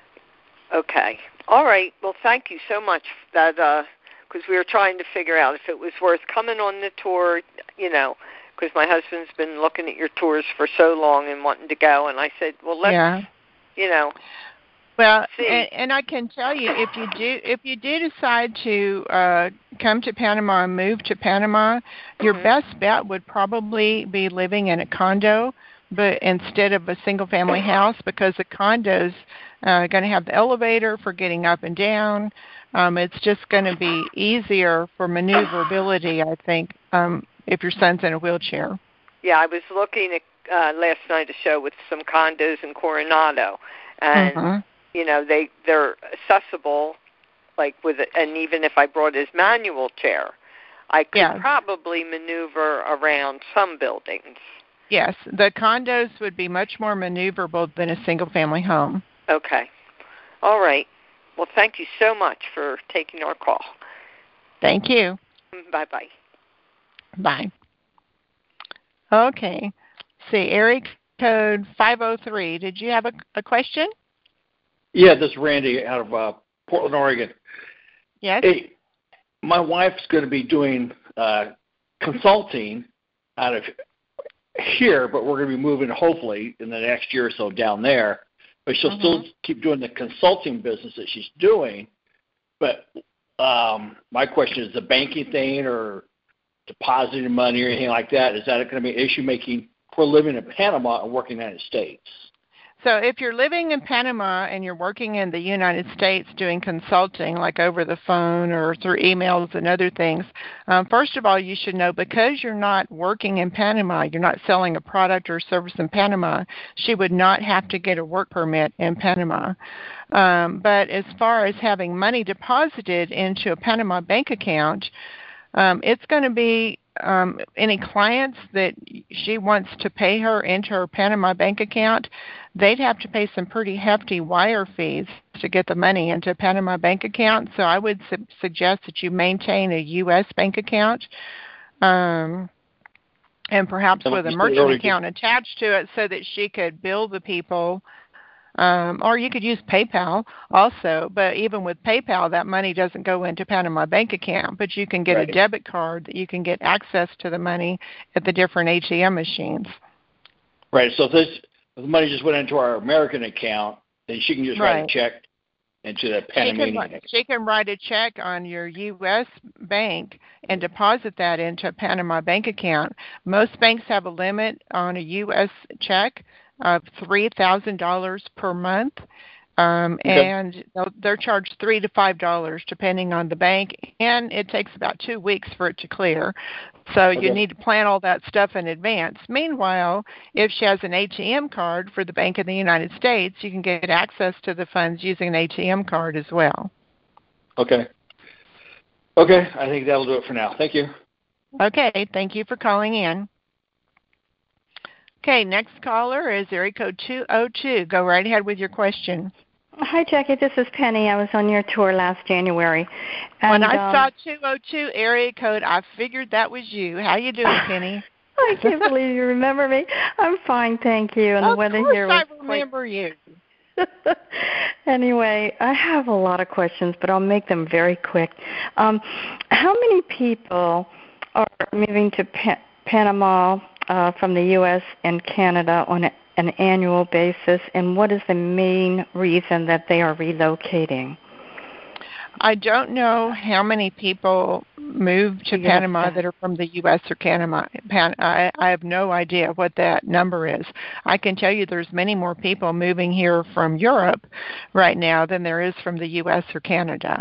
[SPEAKER 10] Okay. All right. Well, thank you so much. That uh, because we were trying to figure out if it was worth coming on the tour, you know, because my husband's been looking at your tours for so long and wanting to go, and I said, well, let's,
[SPEAKER 1] yeah.
[SPEAKER 10] you know.
[SPEAKER 1] Well,
[SPEAKER 10] see.
[SPEAKER 1] And, and I can tell you, if you do, if you do decide to uh, come to Panama and move to Panama, mm-hmm. your best bet would probably be living in a condo, but instead of a single-family house, because the condo's uh, going to have the elevator for getting up and down. Um, it's just going to be easier for maneuverability, I think, um, if your son's in a wheelchair.
[SPEAKER 10] Yeah, I was looking at uh, last night a show with some condos in Coronado, and
[SPEAKER 1] mm-hmm.
[SPEAKER 10] you know they they're accessible, like with and even if I brought his manual chair, I could
[SPEAKER 1] yeah.
[SPEAKER 10] probably maneuver around some buildings.
[SPEAKER 1] Yes, the condos would be much more maneuverable than a single-family home.
[SPEAKER 10] Okay. All right. Well, thank you so much for taking our call.
[SPEAKER 1] Thank you.
[SPEAKER 10] Bye-bye.
[SPEAKER 1] Bye. Okay. See, area code five oh three. Did you have a, a question?
[SPEAKER 11] Yeah, this is Randy out of uh, Portland, Oregon.
[SPEAKER 1] Yes.
[SPEAKER 11] Hey, my wife's going to be doing uh, consulting out of here, but we're going to be moving hopefully in the next year or so down there. But she'll mm-hmm. still keep doing the consulting business that she's doing. But um, my question is the banking thing or depositing money or anything like that, is that going to be an issue making for living in Panama and working in the United States?
[SPEAKER 1] So if you're living in Panama and you're working in the United States doing consulting, like over the phone or through emails and other things, um, first of all, you should know because you're not working in Panama, you're not selling a product or service in Panama, she would not have to get a work permit in Panama. Um, but as far as having money deposited into a Panama bank account, um, it's going to be um, any clients that she wants to pay her into her Panama bank account, they'd have to pay some pretty hefty wire fees to get the money into a Panama bank account. So I would su- suggest that you maintain a U S bank account, um, and perhaps with a merchant account attached to it so that she could bill the people. Um, or you could use PayPal also, but even with PayPal, that money doesn't go into Panama bank account, but you can get right. a debit card that you can get access to the money at the different A T M machines.
[SPEAKER 11] Right. So if, this, if the money just went into our American account, then she can just right. write a check into the Panamanian account.
[SPEAKER 1] She can write a check on your U S bank and deposit that into a Panama bank account. Most banks have a limit on a U S check of three thousand dollars per month, um, okay. and they're charged three to five dollars depending on the bank, and it takes about two weeks for it to clear. So okay. you need to plan all that stuff in advance. Meanwhile, if she has an A T M card for the Bank of the United States, you can get access to the funds using an A T M card as well.
[SPEAKER 11] Okay. Okay, I think that'll do it for now. Thank you.
[SPEAKER 1] Okay, thank you for calling in. Okay, next caller is area code two oh two. Go right ahead with your question.
[SPEAKER 12] Hi, Jackie. This is Penny. I was on your tour last January. And,
[SPEAKER 1] when I
[SPEAKER 12] um,
[SPEAKER 1] saw two oh two area code, I figured that was you. How you doing, Penny?
[SPEAKER 12] I can't believe you remember me. I'm fine, thank you. And
[SPEAKER 1] of
[SPEAKER 12] the weather
[SPEAKER 1] course
[SPEAKER 12] here was
[SPEAKER 1] I remember
[SPEAKER 12] quite...
[SPEAKER 1] you.
[SPEAKER 12] Anyway, I have a lot of questions, but I'll make them very quick. Um, how many people are moving to pa- Panama Uh, from the U S and Canada on a, an annual basis, and what is the main reason that they are relocating?
[SPEAKER 1] I don't know how many people move to yes, Panama yes. that are from the U S or Canada. Pan- I, I have no idea what that number is. I can tell you there's many more people moving here from Europe right now than there is from the U S or Canada.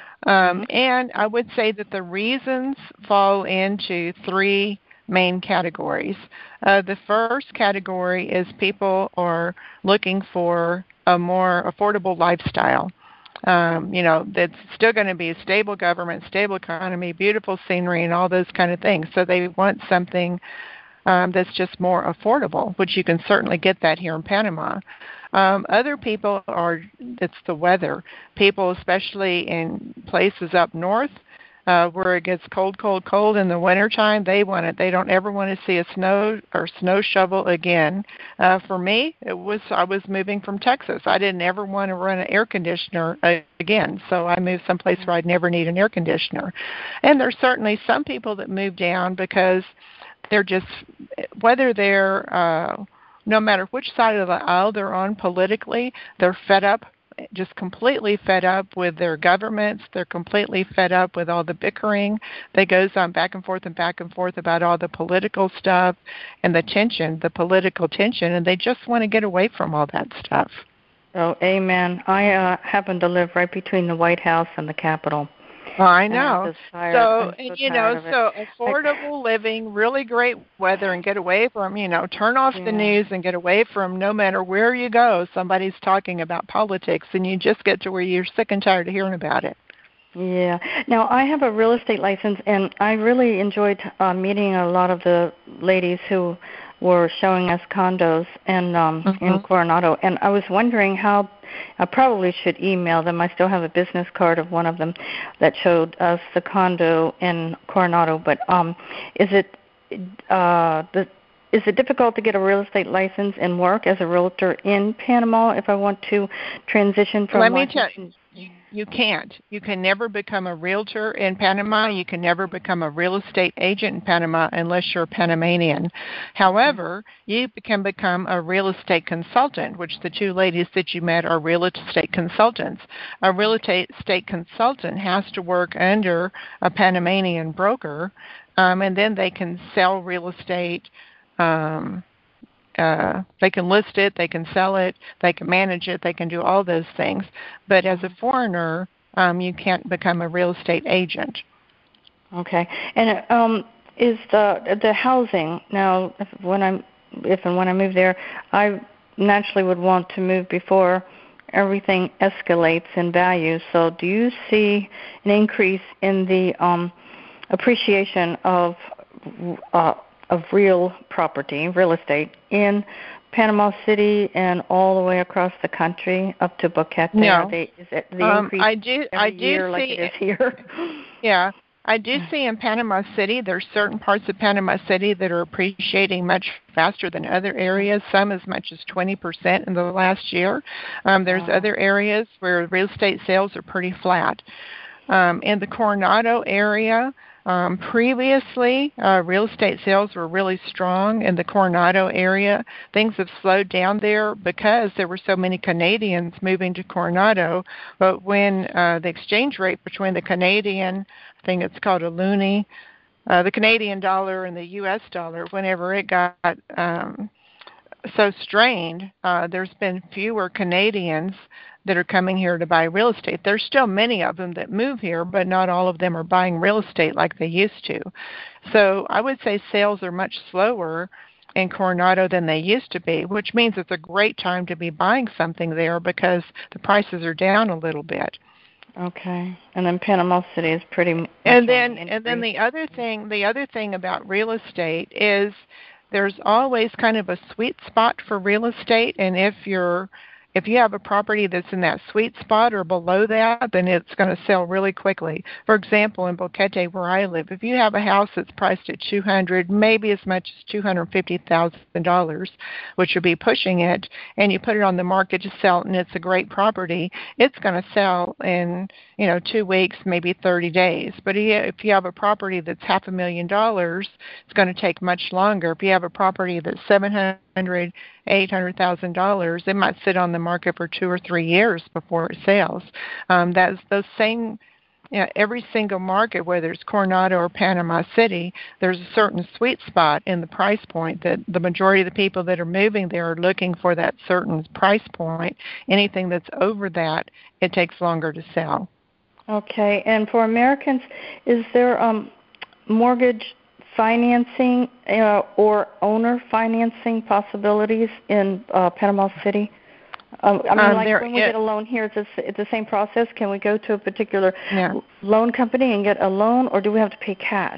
[SPEAKER 1] Um, and I would say that the reasons fall into three main categories. Uh, the first category is people are looking for a more affordable lifestyle. Um, you know, that's still going to be a stable government, stable economy, beautiful scenery, and all those kind of things. So they want something um, that's just more affordable, which you can certainly get that here in Panama. Um, other people are, it's the weather. People, especially in places up north, Uh, where it gets cold, cold, cold in the wintertime, they want it. They don't ever want to see a snow or snow shovel again. Uh, for me, it was I was moving from Texas. I didn't ever want to run an air conditioner again, so I moved someplace where I'd never need an air conditioner. And there's certainly some people that move down because they're just, whether they're, uh, no matter which side of the aisle they're on politically, they're fed up. Just completely fed up with their governments. They're completely fed up with all the bickering that goes on back and forth and back and forth about all the political stuff and the tension, the political tension, and they just want to get away from all that stuff.
[SPEAKER 12] Oh, amen. I uh, happen to live right between the White House and the Capitol.
[SPEAKER 1] Oh, I know.
[SPEAKER 12] Tired,
[SPEAKER 1] so,
[SPEAKER 12] so,
[SPEAKER 1] you know, so affordable living, really great weather, and get away from, you know, turn off yeah. the news and get away from no matter where you go, somebody's talking about politics, and you just get to where you're sick and tired of hearing about it.
[SPEAKER 12] Yeah. Now, I have a real estate license, and I really enjoyed uh, meeting a lot of the ladies who were showing us condos and um, mm-hmm. in Coronado, and I was wondering how. I probably should email them. I still have a business card of one of them that showed us the condo in Coronado. But um, is it uh, the is it difficult to get a real estate license and work as a realtor in Panama if I want to transition from
[SPEAKER 1] Let me tell you. You, you can't. You can never become a realtor in Panama. You can never become a real estate agent in Panama unless you're a Panamanian. However, you can become a real estate consultant, which the two ladies that you met are real estate consultants. A real estate consultant has to work under a Panamanian broker, um, and then they can sell real estate. Um, Uh, they can list it, they can sell it, they can manage it, they can do all those things. But as a foreigner, um, you can't become a real estate agent.
[SPEAKER 12] Okay. And um, is the the housing now? If, when I'm if and when I move there, I naturally would want to move before everything escalates in value. So, do you see an increase in the um, appreciation of uh, of real property, real estate in Panama City and all the way across the country up to Boquete?
[SPEAKER 1] No.
[SPEAKER 12] They, is it the
[SPEAKER 1] um,
[SPEAKER 12] increase
[SPEAKER 1] I do.
[SPEAKER 12] every
[SPEAKER 1] I do
[SPEAKER 12] year
[SPEAKER 1] see
[SPEAKER 12] like it is here?
[SPEAKER 1] Yeah, I do see in Panama City. There's certain parts of Panama City that are appreciating much faster than other areas. Some as much as twenty percent in the last year. Um, there's
[SPEAKER 12] wow.
[SPEAKER 1] other areas where real estate sales are pretty flat. Um, in the Coronado area. Um, previously, uh, real estate sales were really strong in the Coronado area. Things have slowed down there because there were so many Canadians moving to Coronado. But when uh, the exchange rate between the Canadian, I think it's called a loonie, uh, the Canadian dollar and the U S dollar, whenever it got um, so strained, uh, there's been fewer Canadians that are coming here to buy real estate. There's still many of them that move here, but not all of them are buying real estate like they used to. So I would say sales are much slower in Coronado than they used to be, which means it's a great time to be buying something there because the prices are down a little bit.
[SPEAKER 12] Okay, and then Panama City is pretty. Much
[SPEAKER 1] and then, and then the other thing, the other thing about real estate is there's always kind of a sweet spot for real estate, and if you're If you have a property that's in that sweet spot or below that, then it's going to sell really quickly. For example, in Boquete, where I live, if you have a house that's priced at two hundred thousand dollars, maybe as much as two hundred fifty thousand dollars, which would be pushing it, and you put it on the market to sell, and it's a great property, it's going to sell in, you know, two weeks, maybe thirty days. But if you have a property that's half a million dollars, it's going to take much longer. If you have a property that's seven hundred thousand dollars, eight hundred thousand dollars, it might sit on the market for two or three years before it sells. Um, that's those same, you know, every single market, whether it's Coronado or Panama City, there's a certain sweet spot in the price point that the majority of the people that are moving there are looking for that certain price point. Anything that's over that, it takes longer to sell.
[SPEAKER 12] Okay, and for Americans, is there um, mortgage financing uh, or owner financing possibilities in uh, Panama City? Um, I mean, um, like when we it, get a loan here, it's, a, it's the same process. Can we go to a particular
[SPEAKER 1] yeah.
[SPEAKER 12] loan company and get a loan, or do we have to pay cash?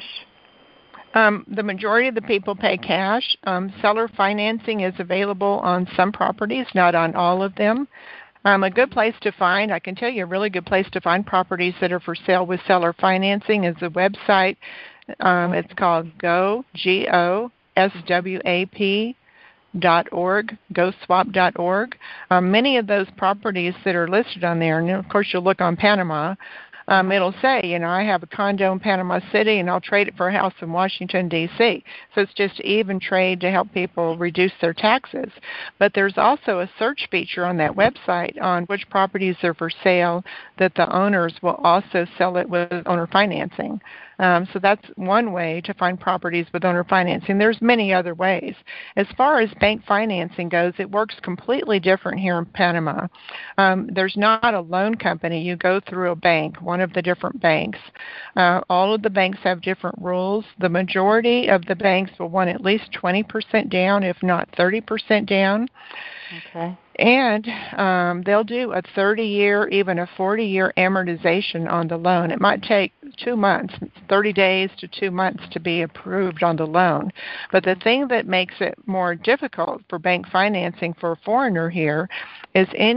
[SPEAKER 1] Um, the majority of the people pay cash. Um, seller financing is available on some properties, not on all of them. Um, a good place to find, I can tell you a really good place to find properties that are for sale with seller financing is a website. Um, it's called Go, G O S W A P dot org, go swap dot org. Um, many of those properties that are listed on there, and of course you'll look on Panama, um, it'll say, you know, I have a condo in Panama City and I'll trade it for a house in Washington, D C So it's just even trade to help people reduce their taxes. But there's also a search feature on that website on which properties are for sale that the owners will also sell it with owner financing. Um, so that's one way to find properties with owner financing. There's many other ways. As far as bank financing goes, it works completely different here in Panama. Um, there's not a loan company. You go through a bank, one of the different banks. Uh, all of the banks have different rules. The majority of the banks will want at least twenty percent down, if not thirty percent down.
[SPEAKER 12] Okay.
[SPEAKER 1] And um, they'll do a thirty-year, even a forty-year amortization on the loan. It might take two months, thirty days to two months to be approved on the loan. But the thing that makes it more difficult for bank financing for a foreigner here is any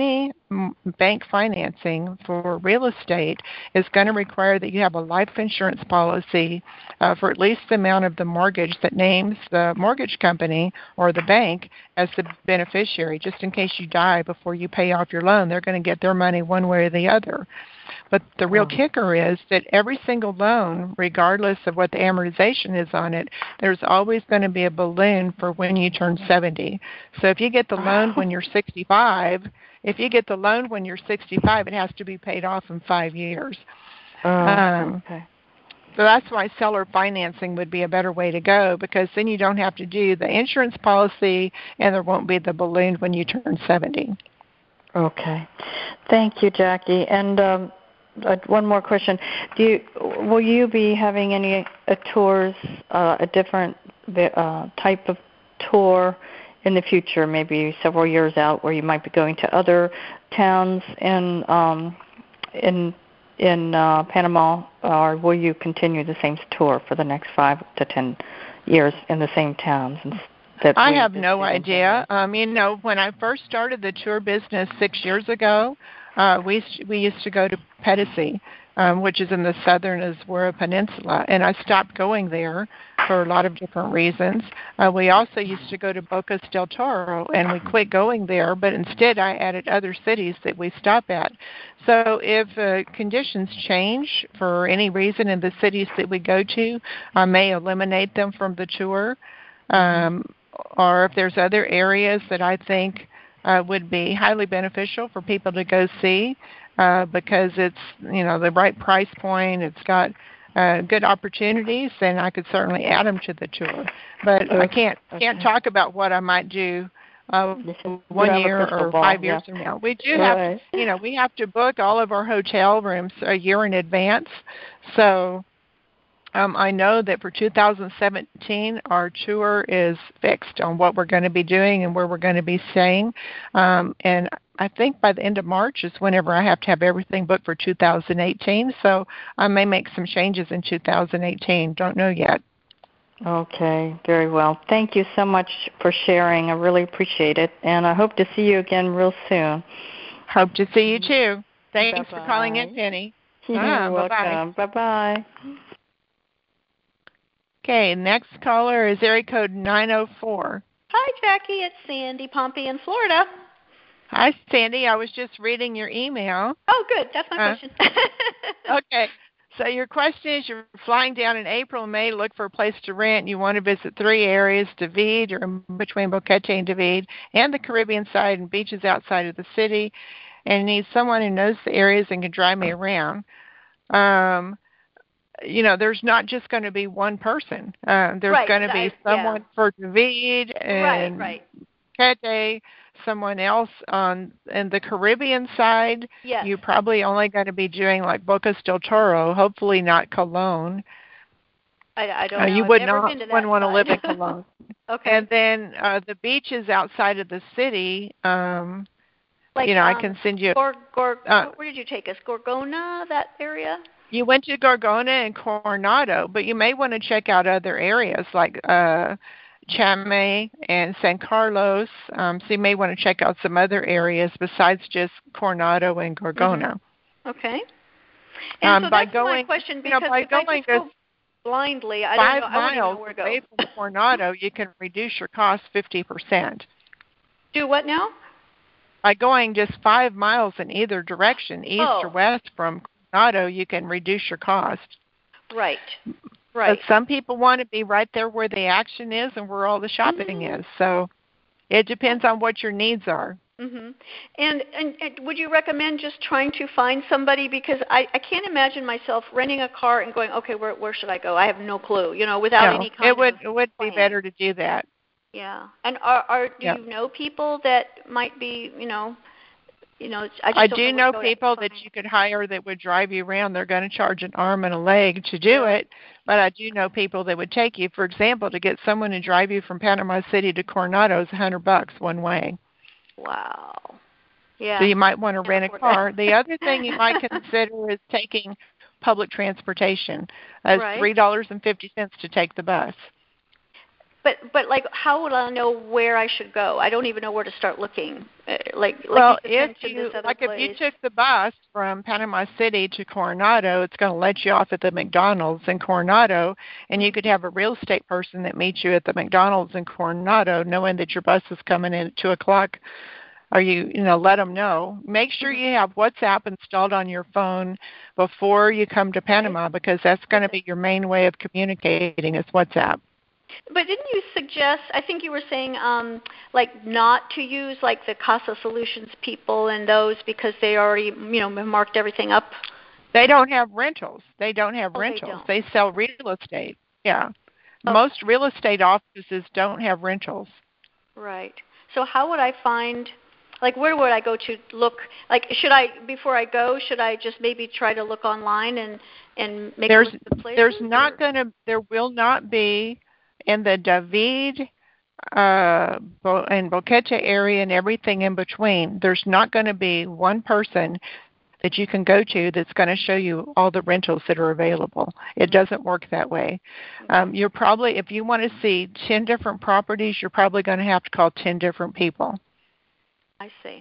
[SPEAKER 1] bank financing for real estate is going to require that you have a life insurance policy uh, for at least the amount of the mortgage that names the mortgage company or the bank as the beneficiary, just in case you die before you pay off your loan. They're going to get their money one way or the other. But the real oh. kicker is that every single loan, regardless of what the amortization is on it, there's always going to be a balloon for when you turn seventy. So if you get the loan when you're sixty-five, if you get the loan when you're sixty-five, it has to be paid off in five years.
[SPEAKER 12] Oh,
[SPEAKER 1] um,
[SPEAKER 12] okay.
[SPEAKER 1] So that's why seller financing would be a better way to go, because then you don't have to do the insurance policy and there won't be the balloon when you turn seventy.
[SPEAKER 12] Okay. Thank you, Jackie. And um, uh, one more question. Do you, will you be having any uh, tours, uh, a different uh, type of tour in the future, maybe several years out, where you might be going to other towns in um, in in uh, Panama, or will you continue the same tour for the next five to ten years in the same towns? That
[SPEAKER 1] I have no idea. Um, you know, when I first started the tour business six years ago, uh, we we used to go to Pedicey, um, which is in the southern Azuero Peninsula, and I stopped going there for a lot of different reasons. Uh, we also used to go to Bocas del Toro, and we quit going there, but instead I added other cities that we stop at. So if uh, conditions change for any reason in the cities that we go to, I may eliminate them from the tour. Um, or if there's other areas that I think uh, would be highly beneficial for people to go see uh, because it's, you know, the right price point, it's got uh, good opportunities, then I could certainly add them to the tour. But okay. I can't okay. can't talk about what I might do uh, one year or
[SPEAKER 12] ball,
[SPEAKER 1] five years
[SPEAKER 12] yeah.
[SPEAKER 1] from now. We do
[SPEAKER 12] right.
[SPEAKER 1] have, you know, we have to book all of our hotel rooms a year in advance, so. Um, I know that for two thousand seventeen, our tour is fixed on what we're going to be doing and where we're going to be staying. Um, and I think by the end of March is whenever I have to have everything booked for two thousand eighteen. So I may make some changes in two thousand eighteen. Don't know yet.
[SPEAKER 12] Okay, very well. Thank you so much for sharing. I really appreciate it. And I hope to see you again real soon.
[SPEAKER 1] Hope to see you too. Thanks
[SPEAKER 12] Bye-bye.
[SPEAKER 1] for calling in, Penny.
[SPEAKER 12] You're
[SPEAKER 1] ah,
[SPEAKER 12] welcome.
[SPEAKER 1] Bye-bye.
[SPEAKER 12] Bye-bye.
[SPEAKER 1] Okay, next caller is area code nine oh four.
[SPEAKER 13] Hi, Jackie. It's Sandy Pompey in Florida.
[SPEAKER 1] Hi, Sandy. I was just reading your email.
[SPEAKER 13] Oh, good. That's my
[SPEAKER 1] uh,
[SPEAKER 13] question.
[SPEAKER 1] Okay. So your question is you're flying down in April and May to look for a place to rent. You want to visit three areas, David, or in between Boquete and David, and the Caribbean side and beaches outside of the city, and need someone who knows the areas and can drive me around. Um, you know, there's not just going to be one person. Uh, there's
[SPEAKER 13] right.
[SPEAKER 1] going to be
[SPEAKER 13] I,
[SPEAKER 1] someone
[SPEAKER 13] yeah.
[SPEAKER 1] for David and
[SPEAKER 13] right,
[SPEAKER 1] right. Boquete, someone else on in the Caribbean side.
[SPEAKER 13] Yes.
[SPEAKER 1] You're probably only going to be doing like Bocas del Toro, hopefully not Cologne.
[SPEAKER 13] I, I don't
[SPEAKER 1] uh,
[SPEAKER 13] know.
[SPEAKER 1] You
[SPEAKER 13] I've
[SPEAKER 1] would
[SPEAKER 13] never
[SPEAKER 1] not
[SPEAKER 13] been to that
[SPEAKER 1] want to
[SPEAKER 13] side.
[SPEAKER 1] live in Cologne.
[SPEAKER 13] Okay.
[SPEAKER 1] And then uh, the beaches outside of the city, um,
[SPEAKER 13] like,
[SPEAKER 1] you know,
[SPEAKER 13] um,
[SPEAKER 1] I can send you.
[SPEAKER 13] Gor- Gor-
[SPEAKER 1] uh,
[SPEAKER 13] where did you take us? Gorgona, that area?
[SPEAKER 1] You went to Gorgona and Coronado, but you may want to check out other areas like uh, Chamay and San Carlos. Um, so you may want to check out some other areas besides just Coronado and Gorgona.
[SPEAKER 13] Mm-hmm. Okay. And
[SPEAKER 1] um,
[SPEAKER 13] so
[SPEAKER 1] by
[SPEAKER 13] that's
[SPEAKER 1] going,
[SPEAKER 13] my question, because
[SPEAKER 1] you know, by
[SPEAKER 13] if
[SPEAKER 1] going
[SPEAKER 13] I just go blindly, I
[SPEAKER 1] five
[SPEAKER 13] don't know, I wouldn't even know where to go.
[SPEAKER 1] miles away from Coronado, you can reduce your cost fifty percent.
[SPEAKER 13] Do what now?
[SPEAKER 1] By going just five miles in either direction, east
[SPEAKER 13] oh.
[SPEAKER 1] or west from Coronado, you can reduce your cost.
[SPEAKER 13] Right. Right.
[SPEAKER 1] But some people want to be right there where the action is and where all the shopping
[SPEAKER 13] mm-hmm.
[SPEAKER 1] is. So it depends on what your needs are.
[SPEAKER 13] Mm-hmm. And, and and would you recommend just trying to find somebody, because I, I can't imagine myself renting a car and going, okay, where where should I go? I have no clue, you know, without
[SPEAKER 1] no,
[SPEAKER 13] any kind
[SPEAKER 1] it would
[SPEAKER 13] of
[SPEAKER 1] it would
[SPEAKER 13] plan.
[SPEAKER 1] be better to do that.
[SPEAKER 13] Yeah. And are are do
[SPEAKER 1] yep.
[SPEAKER 13] you know people that might be, you know, you know, I, just
[SPEAKER 1] I
[SPEAKER 13] don't
[SPEAKER 1] do
[SPEAKER 13] know,
[SPEAKER 1] know people that you could hire that would drive you around. They're going to charge an arm and a leg to do
[SPEAKER 13] yeah.
[SPEAKER 1] it, but I do know people that would take you. For example, to get someone to drive you from Panama City to Coronado is a hundred bucks one way.
[SPEAKER 13] Wow. Yeah.
[SPEAKER 1] So you might want to rent a car. The other thing you might consider is taking public transportation. Uh, it's
[SPEAKER 13] right.
[SPEAKER 1] three dollars and fifty cents to take the bus.
[SPEAKER 13] but but like, how would I know where I should go? I don't even know where to start looking. Uh, like,
[SPEAKER 1] well,
[SPEAKER 13] like you
[SPEAKER 1] if you like,
[SPEAKER 13] place.
[SPEAKER 1] if you took the bus from Panama City to Coronado, it's going to let you off at the McDonald's in Coronado, and you could have a real estate person that meets you at the McDonald's in Coronado, knowing that your bus is coming in at two o'clock. Or you, you know, let them know. Make sure you have WhatsApp installed on your phone before you come to Panama, because that's going to be your main way of communicating is WhatsApp.
[SPEAKER 13] But didn't you suggest, I think you were saying, um, like not to use like the Casa Solutions people and those because they already, you know, marked everything up?
[SPEAKER 1] They don't have rentals. They don't have
[SPEAKER 13] oh,
[SPEAKER 1] rentals.
[SPEAKER 13] They,
[SPEAKER 1] don't. they sell real estate. Yeah.
[SPEAKER 13] Oh.
[SPEAKER 1] Most real estate offices don't have rentals.
[SPEAKER 13] Right. So how would I find, like, where would I go to look? Like, should I, before I go, should I just maybe try to look online and, and make
[SPEAKER 1] there's,
[SPEAKER 13] a list of places?
[SPEAKER 1] There's not
[SPEAKER 13] or?
[SPEAKER 1] going to, there will not be in the David uh, and Boquete area and everything in between. There's not going to be one person that you can go to that's going to show you all the rentals that are available. It doesn't work that way. Um, you're probably, if you want to see ten different properties, you're probably going to have to call ten different people.
[SPEAKER 13] I see.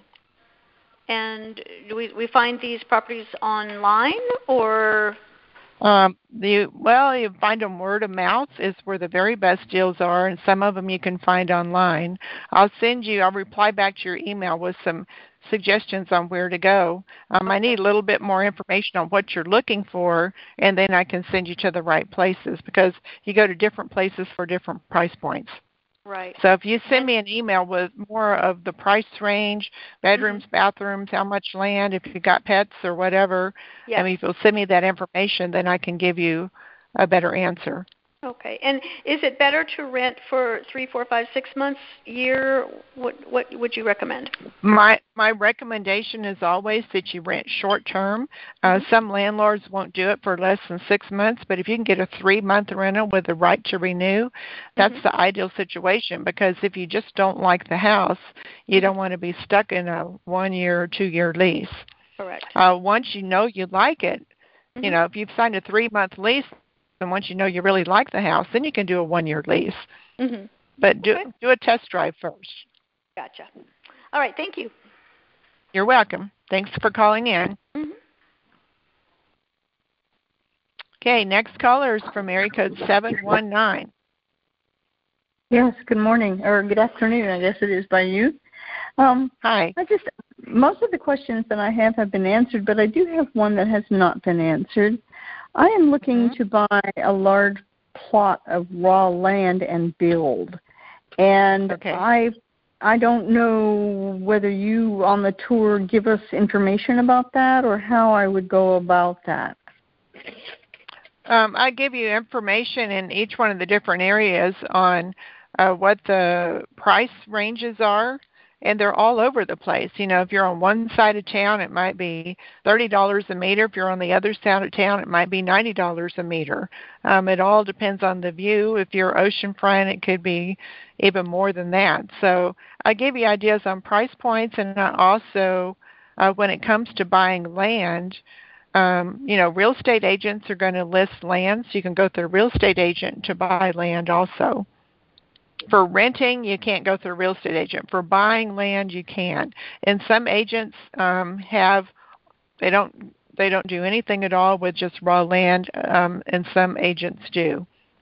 [SPEAKER 13] And do we, we find these properties online or?
[SPEAKER 1] Um, the well, you find them word of mouth is where the very best deals are, and some of them you can find online. I'll send you. I'll reply back to your email with some suggestions on where to go. Um, okay. I need a little bit more information on what you're looking for, and then I can send you to the right places because you go to different places for different price points.
[SPEAKER 13] Right.
[SPEAKER 1] So if you send me an email with more of the price range, bedrooms, mm-hmm. bathrooms, how much land, if you've got pets or whatever,
[SPEAKER 13] yes.
[SPEAKER 1] I mean, if you'll send me that information, then I can give you a better answer.
[SPEAKER 13] Okay. And is it better to rent for three, four, five, six months, year? What what would you recommend?
[SPEAKER 1] My my recommendation is always that you rent short term. Uh, mm-hmm. Some landlords won't do it for less than six months, but if you can get a three month rental with the right to renew, that's mm-hmm. the ideal situation. Because if you just don't like the house, you mm-hmm. don't want to be stuck in a one year or two year lease.
[SPEAKER 13] Correct.
[SPEAKER 1] Uh, once you know you like it, mm-hmm. you know, if you've signed a three month lease. And once you know you really like the house, then you can do a one-year lease.
[SPEAKER 13] Mm-hmm.
[SPEAKER 1] But do
[SPEAKER 13] okay.
[SPEAKER 1] do a test drive first.
[SPEAKER 13] Gotcha. All right. Thank you.
[SPEAKER 1] You're welcome. Thanks for calling in.
[SPEAKER 13] Mm-hmm.
[SPEAKER 1] Okay, next caller is from area code seven one nine.
[SPEAKER 14] Yes, good morning, or good afternoon, I guess it is by you. Um,
[SPEAKER 1] Hi.
[SPEAKER 14] I just most of the questions that I have have been answered, but I do have one that has not been answered. I am looking mm-hmm. to buy a large plot of raw land and build. And
[SPEAKER 1] okay.
[SPEAKER 14] I I don't know whether you on the tour give us information about that or how I would go about that.
[SPEAKER 1] Um, I give you information in each one of the different areas on uh, what the price ranges are. And they're all over the place. You know, if you're on one side of town, it might be thirty dollars a meter. If you're on the other side of town, it might be ninety dollars a meter. Um, it all depends on the view. If you're oceanfront, it could be even more than that. So I give you ideas on price points, and I also, uh, when it comes to buying land, um, you know, real estate agents are going to list land, so you can go through a real estate agent to buy land also. For renting, you can't go through a real estate agent. For buying land, you can. And some agents um, have they don't they don't do anything at all with just raw land, um, and some agents do.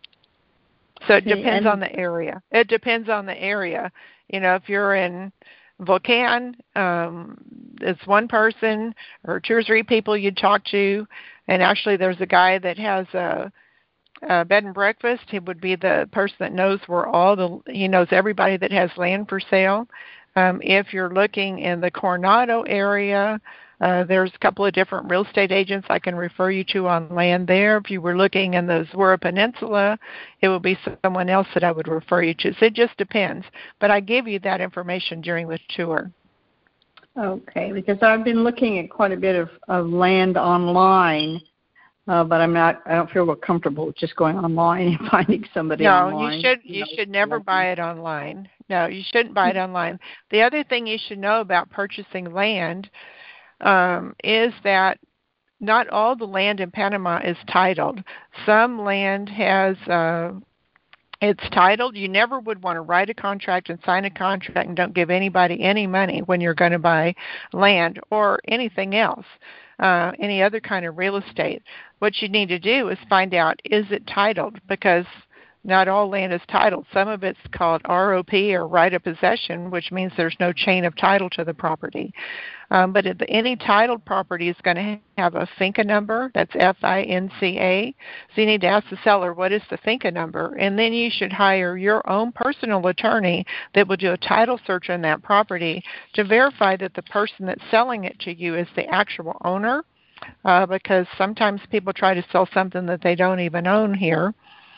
[SPEAKER 1] So it depends on the area. It depends on the area. You know, if you're in Volcan, um, it's one person or two or three people you'd talk to. And actually, there's a guy that has a Uh, bed and breakfast. He would be the person that knows where all the, he knows everybody that has land for sale. Um, if you're looking in the Coronado area, uh, there's a couple of different real estate agents I can refer you to on land there. If you were looking in the Zora Peninsula, it would be someone else that I would refer you to. So it just depends. But I give you that information during the tour.
[SPEAKER 14] Okay, because I've been looking at quite a bit of, of land online. Uh, but I'm not. I don't feel real comfortable with just going online and finding somebody
[SPEAKER 1] no,
[SPEAKER 14] online.
[SPEAKER 1] No, you should. You, you know, should never buy it online. No, you shouldn't buy it online. The other thing you should know about purchasing land um, is that not all the land in Panama is titled. Some land has uh, It's titled. You never would want to write a contract and sign a contract and don't give anybody any money when you're going to buy land or anything else, uh, any other kind of real estate. What you need to do is find out, is it titled? Because not all land is titled. Some of it's called R O P, or right of possession, which means there's no chain of title to the property. Um, but if any titled property is going to have a FINCA number. That's F I N C A. So you need to ask the seller, what is the FINCA number? And then you should hire your own personal attorney that will do a title search on that property to verify that the person that's selling it to you is the actual owner, uh, because sometimes people try to sell something that they don't even own here.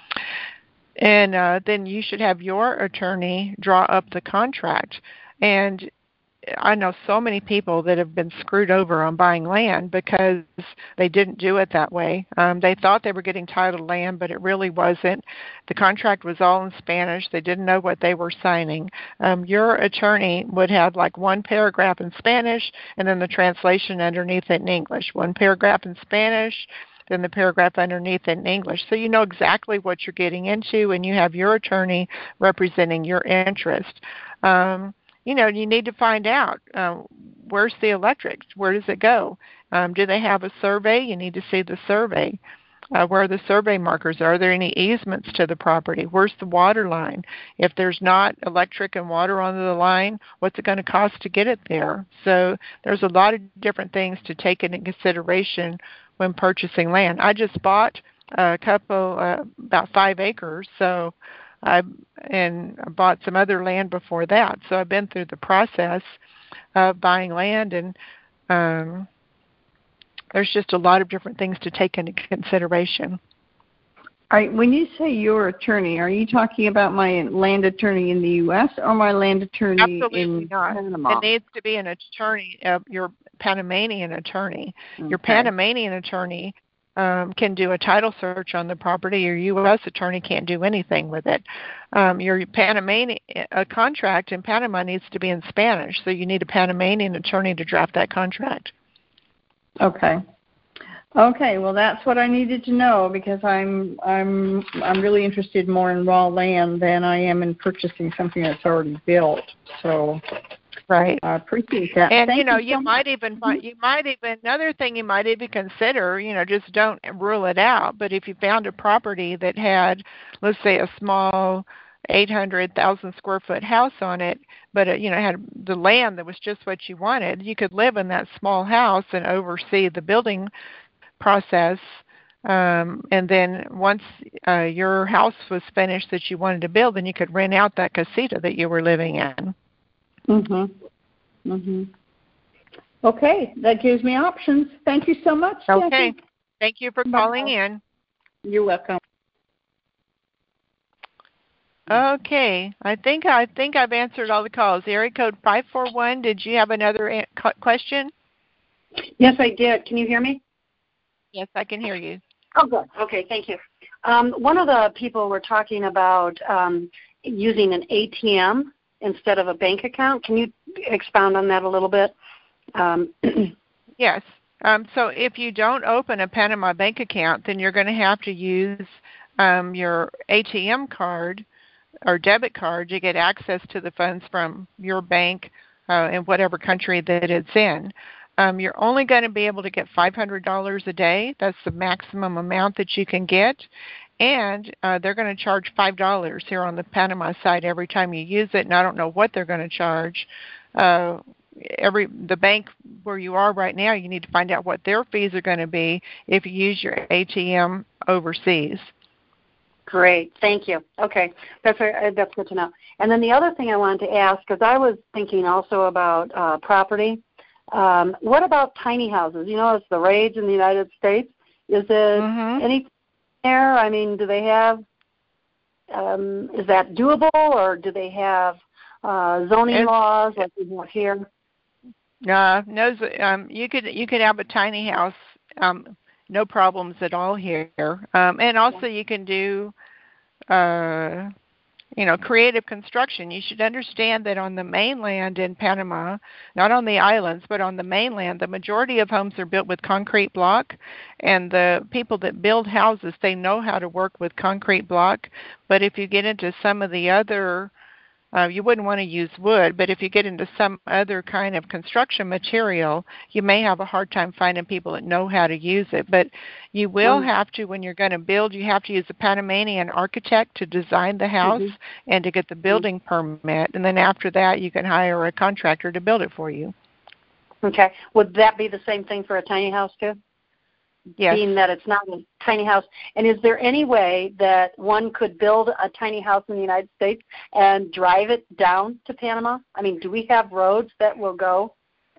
[SPEAKER 1] And uh, then you should have your attorney draw up the contract. And I know so many people that have been screwed over on buying land because they didn't do it that way. Um, they thought they were getting titled land, but it really wasn't. The contract was all in Spanish. They didn't know what they were signing. Um, your attorney would have like one paragraph in Spanish and then the translation underneath it in English. One paragraph in Spanish, then the paragraph underneath in English. So you know exactly what you're getting into, and you have your attorney representing your interest. Um, you know, you need to find out, uh, where's the electric? Where does it go? Um, do they have a survey? You need to see the survey. Uh, where the survey markers are. Are there any easements to the property? Where's the water line? If there's not electric and water on the line, what's it going to cost to get it there? So there's a lot of different things to take into consideration when purchasing land. I just bought a couple, uh, about five acres, so I and I bought some other land before that. So I've been through the process of buying land, and um, there's just a lot of different things to take into consideration.
[SPEAKER 14] All right, when you say your attorney, are you talking about my land attorney in the U S or my land attorney
[SPEAKER 1] Absolutely
[SPEAKER 14] in
[SPEAKER 1] not.
[SPEAKER 14] Panama?
[SPEAKER 1] It needs to be an attorney, uh, your Panamanian attorney.
[SPEAKER 14] Okay.
[SPEAKER 1] Your Panamanian attorney um, can do a title search on the property. Your U S attorney can't do anything with it. Um, your Panamanian a contract in Panama needs to be in Spanish, so you need a Panamanian attorney to draft that contract.
[SPEAKER 14] Okay. Okay, well that's what I needed to know, because I'm I'm I'm really interested more in raw land than I am in purchasing something that's already built. So
[SPEAKER 1] right,
[SPEAKER 14] I appreciate that.
[SPEAKER 1] And
[SPEAKER 14] Thank
[SPEAKER 1] you know,
[SPEAKER 14] you,
[SPEAKER 1] you
[SPEAKER 14] so
[SPEAKER 1] might
[SPEAKER 14] much.
[SPEAKER 1] even find, you might even another thing you might even consider. You know, just don't rule it out. But if you found a property that had, let's say, a small eight hundred thousand square foot house on it, but it, you know, had the land that was just what you wanted, you could live in that small house and oversee the building process. Um, and then once uh, your house was finished that you wanted to build, then you could rent out that casita that you were living in.
[SPEAKER 14] Mhm. Mhm. Okay, that gives me options. Thank you so much,
[SPEAKER 1] Okay.
[SPEAKER 14] Jackie.
[SPEAKER 1] Thank you for calling in.
[SPEAKER 14] You're welcome.
[SPEAKER 1] Okay, I think I think I've answered all the calls. Area code five four one. Did you have another a- question?
[SPEAKER 3] Yes, I did. Can you hear me?
[SPEAKER 1] Yes, I can hear you.
[SPEAKER 3] Oh, good. Okay, thank you. Um, one of the people were talking about um, using an A T M instead of a bank account. Can you expound on that a little bit? Um,
[SPEAKER 1] yes. Um, so if you don't open a Panama bank account, then you're going to have to use um, your A T M card or debit card to get access to the funds from your bank uh, in whatever country that it's in. Um, you're only going to be able to get five hundred dollars a day. That's the maximum amount that you can get. And uh, they're going to charge five dollars here on the Panama side every time you use it. And I don't know what they're going to charge. Uh, every the bank where you are right now, you need to find out what their fees are going to be if you use your A T M overseas.
[SPEAKER 3] Great, thank you. Okay, that's a, that's good to know. And then the other thing I wanted to ask, because I was thinking also about uh, property. Um, what about tiny houses? You know, it's the rage in the United States. Is it mm-hmm. any there? I mean, do they have? Um, is that doable, or do they have uh, zoning it's, laws like we have here?
[SPEAKER 1] No, no. Um, you could you could have a tiny house, um, no problems at all here. Um, and also, you can do. Uh, you know, creative construction. You should understand that on the mainland in Panama, not on the islands, but on the mainland, the majority of homes are built with concrete block, and the people that build houses, they know how to work with concrete block. But if you get into some of the other Uh, you wouldn't want to use wood, but if you get into some other kind of construction material, you may have a hard time finding people that know how to use it. But you will have to, when you're going to build, you have to use a Panamanian architect to design the house mm-hmm. and to get the building mm-hmm. permit. And then after that, you can hire a contractor to build it for you.
[SPEAKER 3] Okay. Would that be the same thing for a tiny house, too?
[SPEAKER 1] Yes.
[SPEAKER 3] Being that it's not a tiny house. And is there any way that one could build a tiny house in the United States and drive it down to Panama? I mean, do we have roads that will go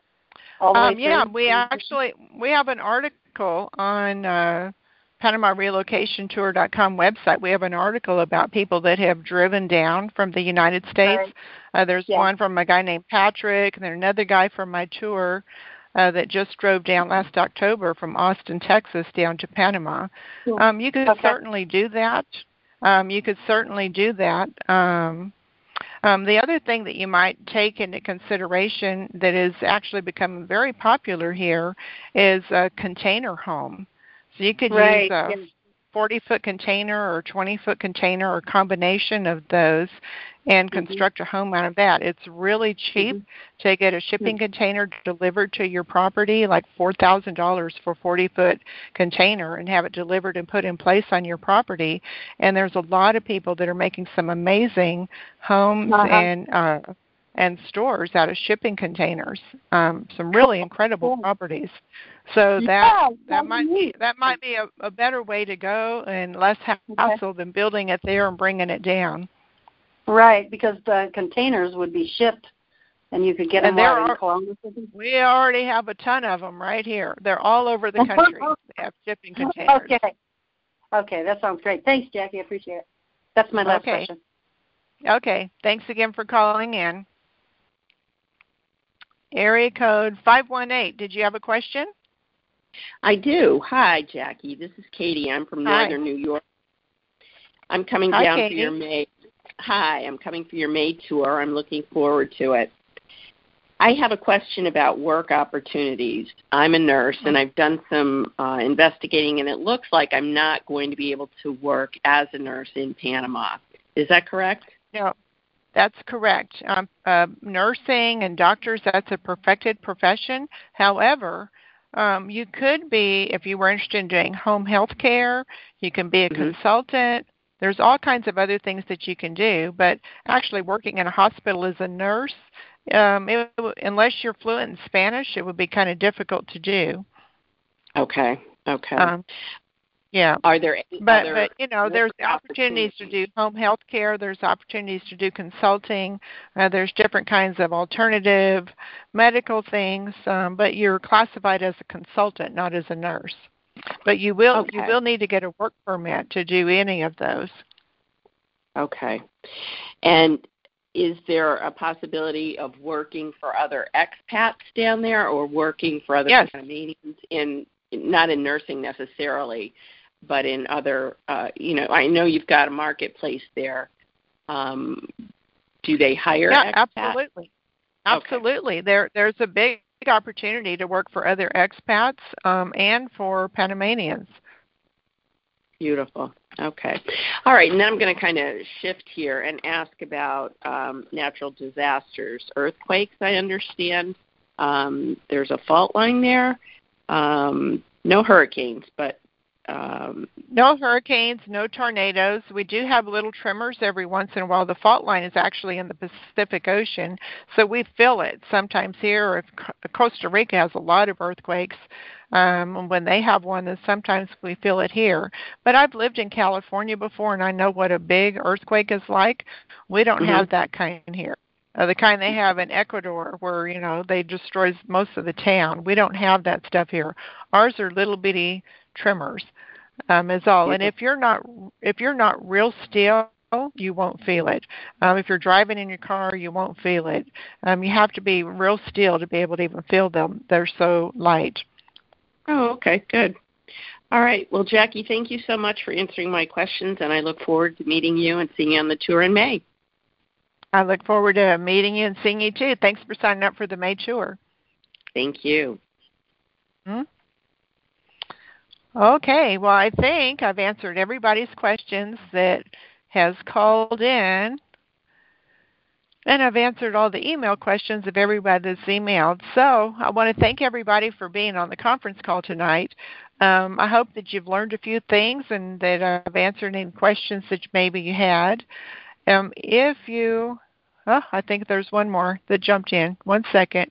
[SPEAKER 3] all the
[SPEAKER 1] um,
[SPEAKER 3] way
[SPEAKER 1] yeah,
[SPEAKER 3] through?
[SPEAKER 1] we actually we have an article on uh, Panama Relocation Tour dot com website. We have an article about people that have driven down from the United States. Right. Uh, there's yeah. one from a guy named Patrick, and there's another guy from my tour Uh, that just drove down last October from Austin, Texas, down to Panama. Um, you could okay. certainly do that. Um, you could certainly do that. Um, um, the other thing that you might take into consideration that is actually becoming very popular here is a container home. So you could
[SPEAKER 3] right.
[SPEAKER 1] use a forty-foot container or twenty-foot container or combination of those and construct mm-hmm. a home out of that. It's really cheap mm-hmm. to get a shipping mm-hmm. container delivered to your property, like four thousand dollars for a forty-foot container, and have it delivered and put in place on your property. And there's a lot of people that are making some amazing homes uh-huh. and uh, and stores out of shipping containers, um, some really incredible properties. So that
[SPEAKER 3] yeah,
[SPEAKER 1] that might be that might be a, a better way to go and less hassle okay. than building it there and bringing it down.
[SPEAKER 3] Right, because the containers would be shipped, and you could get
[SPEAKER 1] and
[SPEAKER 3] them out
[SPEAKER 1] are,
[SPEAKER 3] in Columbus.
[SPEAKER 1] We already have a ton of them right here. They're all over the country. They have shipping containers.
[SPEAKER 3] Okay, okay, that sounds great. Thanks, Jackie. I appreciate it. That's my last
[SPEAKER 1] okay.
[SPEAKER 3] question.
[SPEAKER 1] Okay, thanks again for calling in. Area code five one eight. Did you have a question?
[SPEAKER 15] I do. Hi, Jackie. This is Katie. I'm from
[SPEAKER 1] Hi.
[SPEAKER 15] Northern New York. I'm coming
[SPEAKER 1] Hi,
[SPEAKER 15] down
[SPEAKER 1] Katie.
[SPEAKER 15] for your May. Hi, I'm coming for your May tour. I'm looking forward to it. I have a question about work opportunities. I'm a nurse, and I've done some uh, investigating, and it looks like I'm not going to be able to work as a nurse in Panama. Is that correct?
[SPEAKER 1] No. That's correct. Um, uh, nursing and doctors, that's a perfected profession. However, um, you could be, if you were interested in doing home health care, you can be a mm-hmm. consultant. There's all kinds of other things that you can do, but actually working in a hospital as a nurse, um, it, unless you're fluent in Spanish, it would be kind of difficult to do.
[SPEAKER 15] Okay, okay.
[SPEAKER 1] Um, Yeah.
[SPEAKER 15] Are there any
[SPEAKER 1] but,
[SPEAKER 15] other
[SPEAKER 1] but, you know, there's opportunities to do home health care. There's opportunities to do consulting. Uh, there's different kinds of alternative medical things, um, but you're classified as a consultant, not as a nurse. But you will
[SPEAKER 15] okay.
[SPEAKER 1] you will need to get a work permit to do any of those.
[SPEAKER 15] Okay. And is there a possibility of working for other expats down there or working for other
[SPEAKER 1] yes.
[SPEAKER 15] Panamanians in, not in nursing necessarily, but in other, uh, you know, I know you've got a marketplace there. Um, do they hire
[SPEAKER 1] yeah,
[SPEAKER 15] expats?
[SPEAKER 1] Absolutely. Absolutely. Okay. There, there's a big opportunity to work for other expats um, and for Panamanians.
[SPEAKER 15] Beautiful. Okay. All right. And then I'm going to kind of shift here and ask about um, natural disasters. Earthquakes, I understand. Um, there's a fault line there. Um, no hurricanes, but um,
[SPEAKER 1] no hurricanes, no tornadoes. We do have little tremors every once in a while. The fault line is actually in the Pacific Ocean, so we feel it sometimes here. If Costa Rica has a lot of earthquakes, um, when they have one, then sometimes we feel it here. But I've lived in California before, and I know what a big earthquake is like. We don't mm-hmm. have that kind here. Uh, the kind they have in Ecuador where, you know, they destroy most of the town. We don't have that stuff here. Ours are little bitty tremors, um, is all. And if you're not if you're not real still, you won't feel it. Um, if you're driving in your car, you won't feel it. Um, you have to be real still to be able to even feel them. They're so light.
[SPEAKER 15] Oh, okay, good. All right. Well, Jackie, thank you so much for answering my questions, and I look forward to meeting you and seeing you on the tour in May.
[SPEAKER 1] I look forward to meeting you and seeing you too. Thanks for signing up for the May tour.
[SPEAKER 15] Thank you.
[SPEAKER 1] Hmm? Okay, well, I think I've answered everybody's questions that has called in, and I've answered all the email questions of everybody that's emailed. So I want to thank everybody for being on the conference call tonight. Um, I hope that you've learned a few things and that I've answered any questions that maybe you had. Um, if you, oh, I think there's one more that jumped in. One second.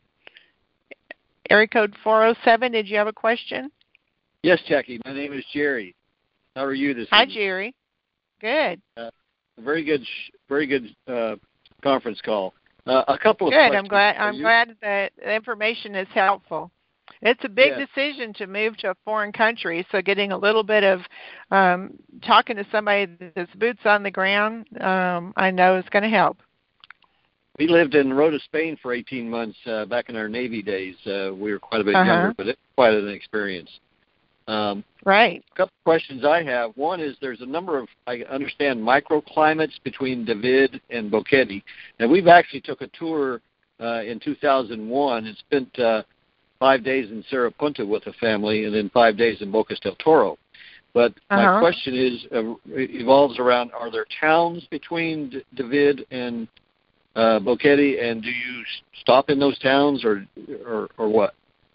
[SPEAKER 1] Area code four oh seven, did you have a question?
[SPEAKER 11] Yes, Jackie. My name is Jerry. How are you this
[SPEAKER 1] Hi,
[SPEAKER 11] evening?
[SPEAKER 1] Jerry. Good.
[SPEAKER 11] Uh, very good, very good uh, conference call. Uh, a couple of
[SPEAKER 1] good.
[SPEAKER 11] questions.
[SPEAKER 1] I'm glad.
[SPEAKER 11] Are
[SPEAKER 1] I'm
[SPEAKER 11] you...
[SPEAKER 1] glad that the information is helpful. It's a big
[SPEAKER 11] yes.
[SPEAKER 1] decision to move to a foreign country, so getting a little bit of um, talking to somebody that's boots on the ground, um, I know is going to help.
[SPEAKER 11] We lived in Rota, Spain for eighteen months uh, back in our Navy days. Uh, we were quite a bit
[SPEAKER 1] uh-huh.
[SPEAKER 11] younger, but it's quite an experience. Um,
[SPEAKER 1] right.
[SPEAKER 11] A couple of questions I have. One is there's a number of, I understand, microclimates between David and Boquete. Now, we've actually took a tour uh, in two thousand one and spent uh, five days in Cerro Punta with a family and then five days in Bocas del Toro. But
[SPEAKER 1] uh-huh.
[SPEAKER 11] my question is, uh, evolves around, are there towns between D- David and uh, Boquete, and do you stop in those towns or or, or what?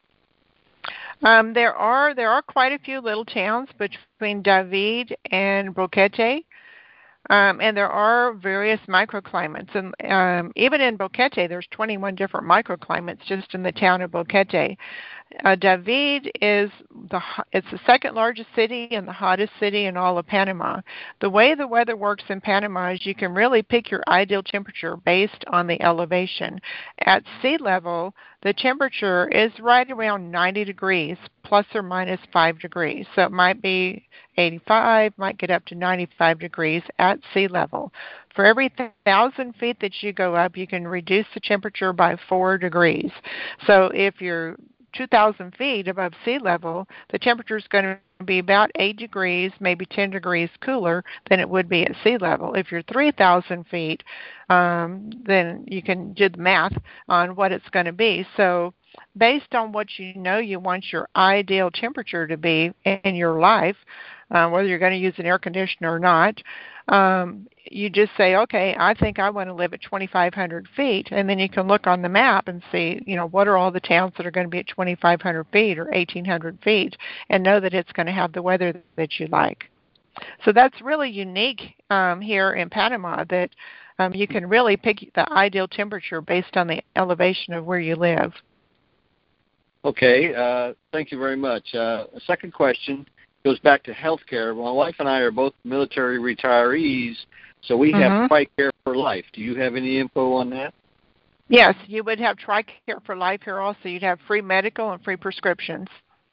[SPEAKER 1] Um, there are there are quite a few little towns between David and Boquete, um, and there are various microclimates. And um, even in Boquete, there's twenty-one different microclimates just in the town of Boquete. Uh, David is the it's the second largest city and the hottest city in all of Panama. The way the weather works in Panama is you can really pick your ideal temperature based on the elevation. At sea level, the temperature is right around ninety degrees, plus or minus five degrees. So it might be eighty-five, might get up to ninety-five degrees at sea level. For every thousand feet that you go up, you can reduce the temperature by four degrees. So if you're two thousand feet above sea level, the temperature is going to be about eight degrees, maybe ten degrees cooler than it would be at sea level. If you're three thousand feet, um, then you can do the math on what it's going to be. So based on what you know you want your ideal temperature to be in your life, uh, whether you're going to use an air conditioner or not, um, you just say, okay, I think I want to live at twenty-five hundred feet, and then you can look on the map and see, you know, what are all the towns that are going to be at twenty-five hundred feet or eighteen hundred feet, and know that it's going to have the weather that you like. So that's really unique um, here in Panama, that um, you can really pick the ideal temperature based on the elevation of where you live.
[SPEAKER 11] Okay, uh, thank you very much. Uh, a second question goes back to health care. My wife and I are both military retirees, so we have
[SPEAKER 1] mm-hmm.
[SPEAKER 11] TRICARE for life. Do you have any info on that?
[SPEAKER 1] Yes, you would have TRICARE for life here also. You'd have free medical and free prescriptions.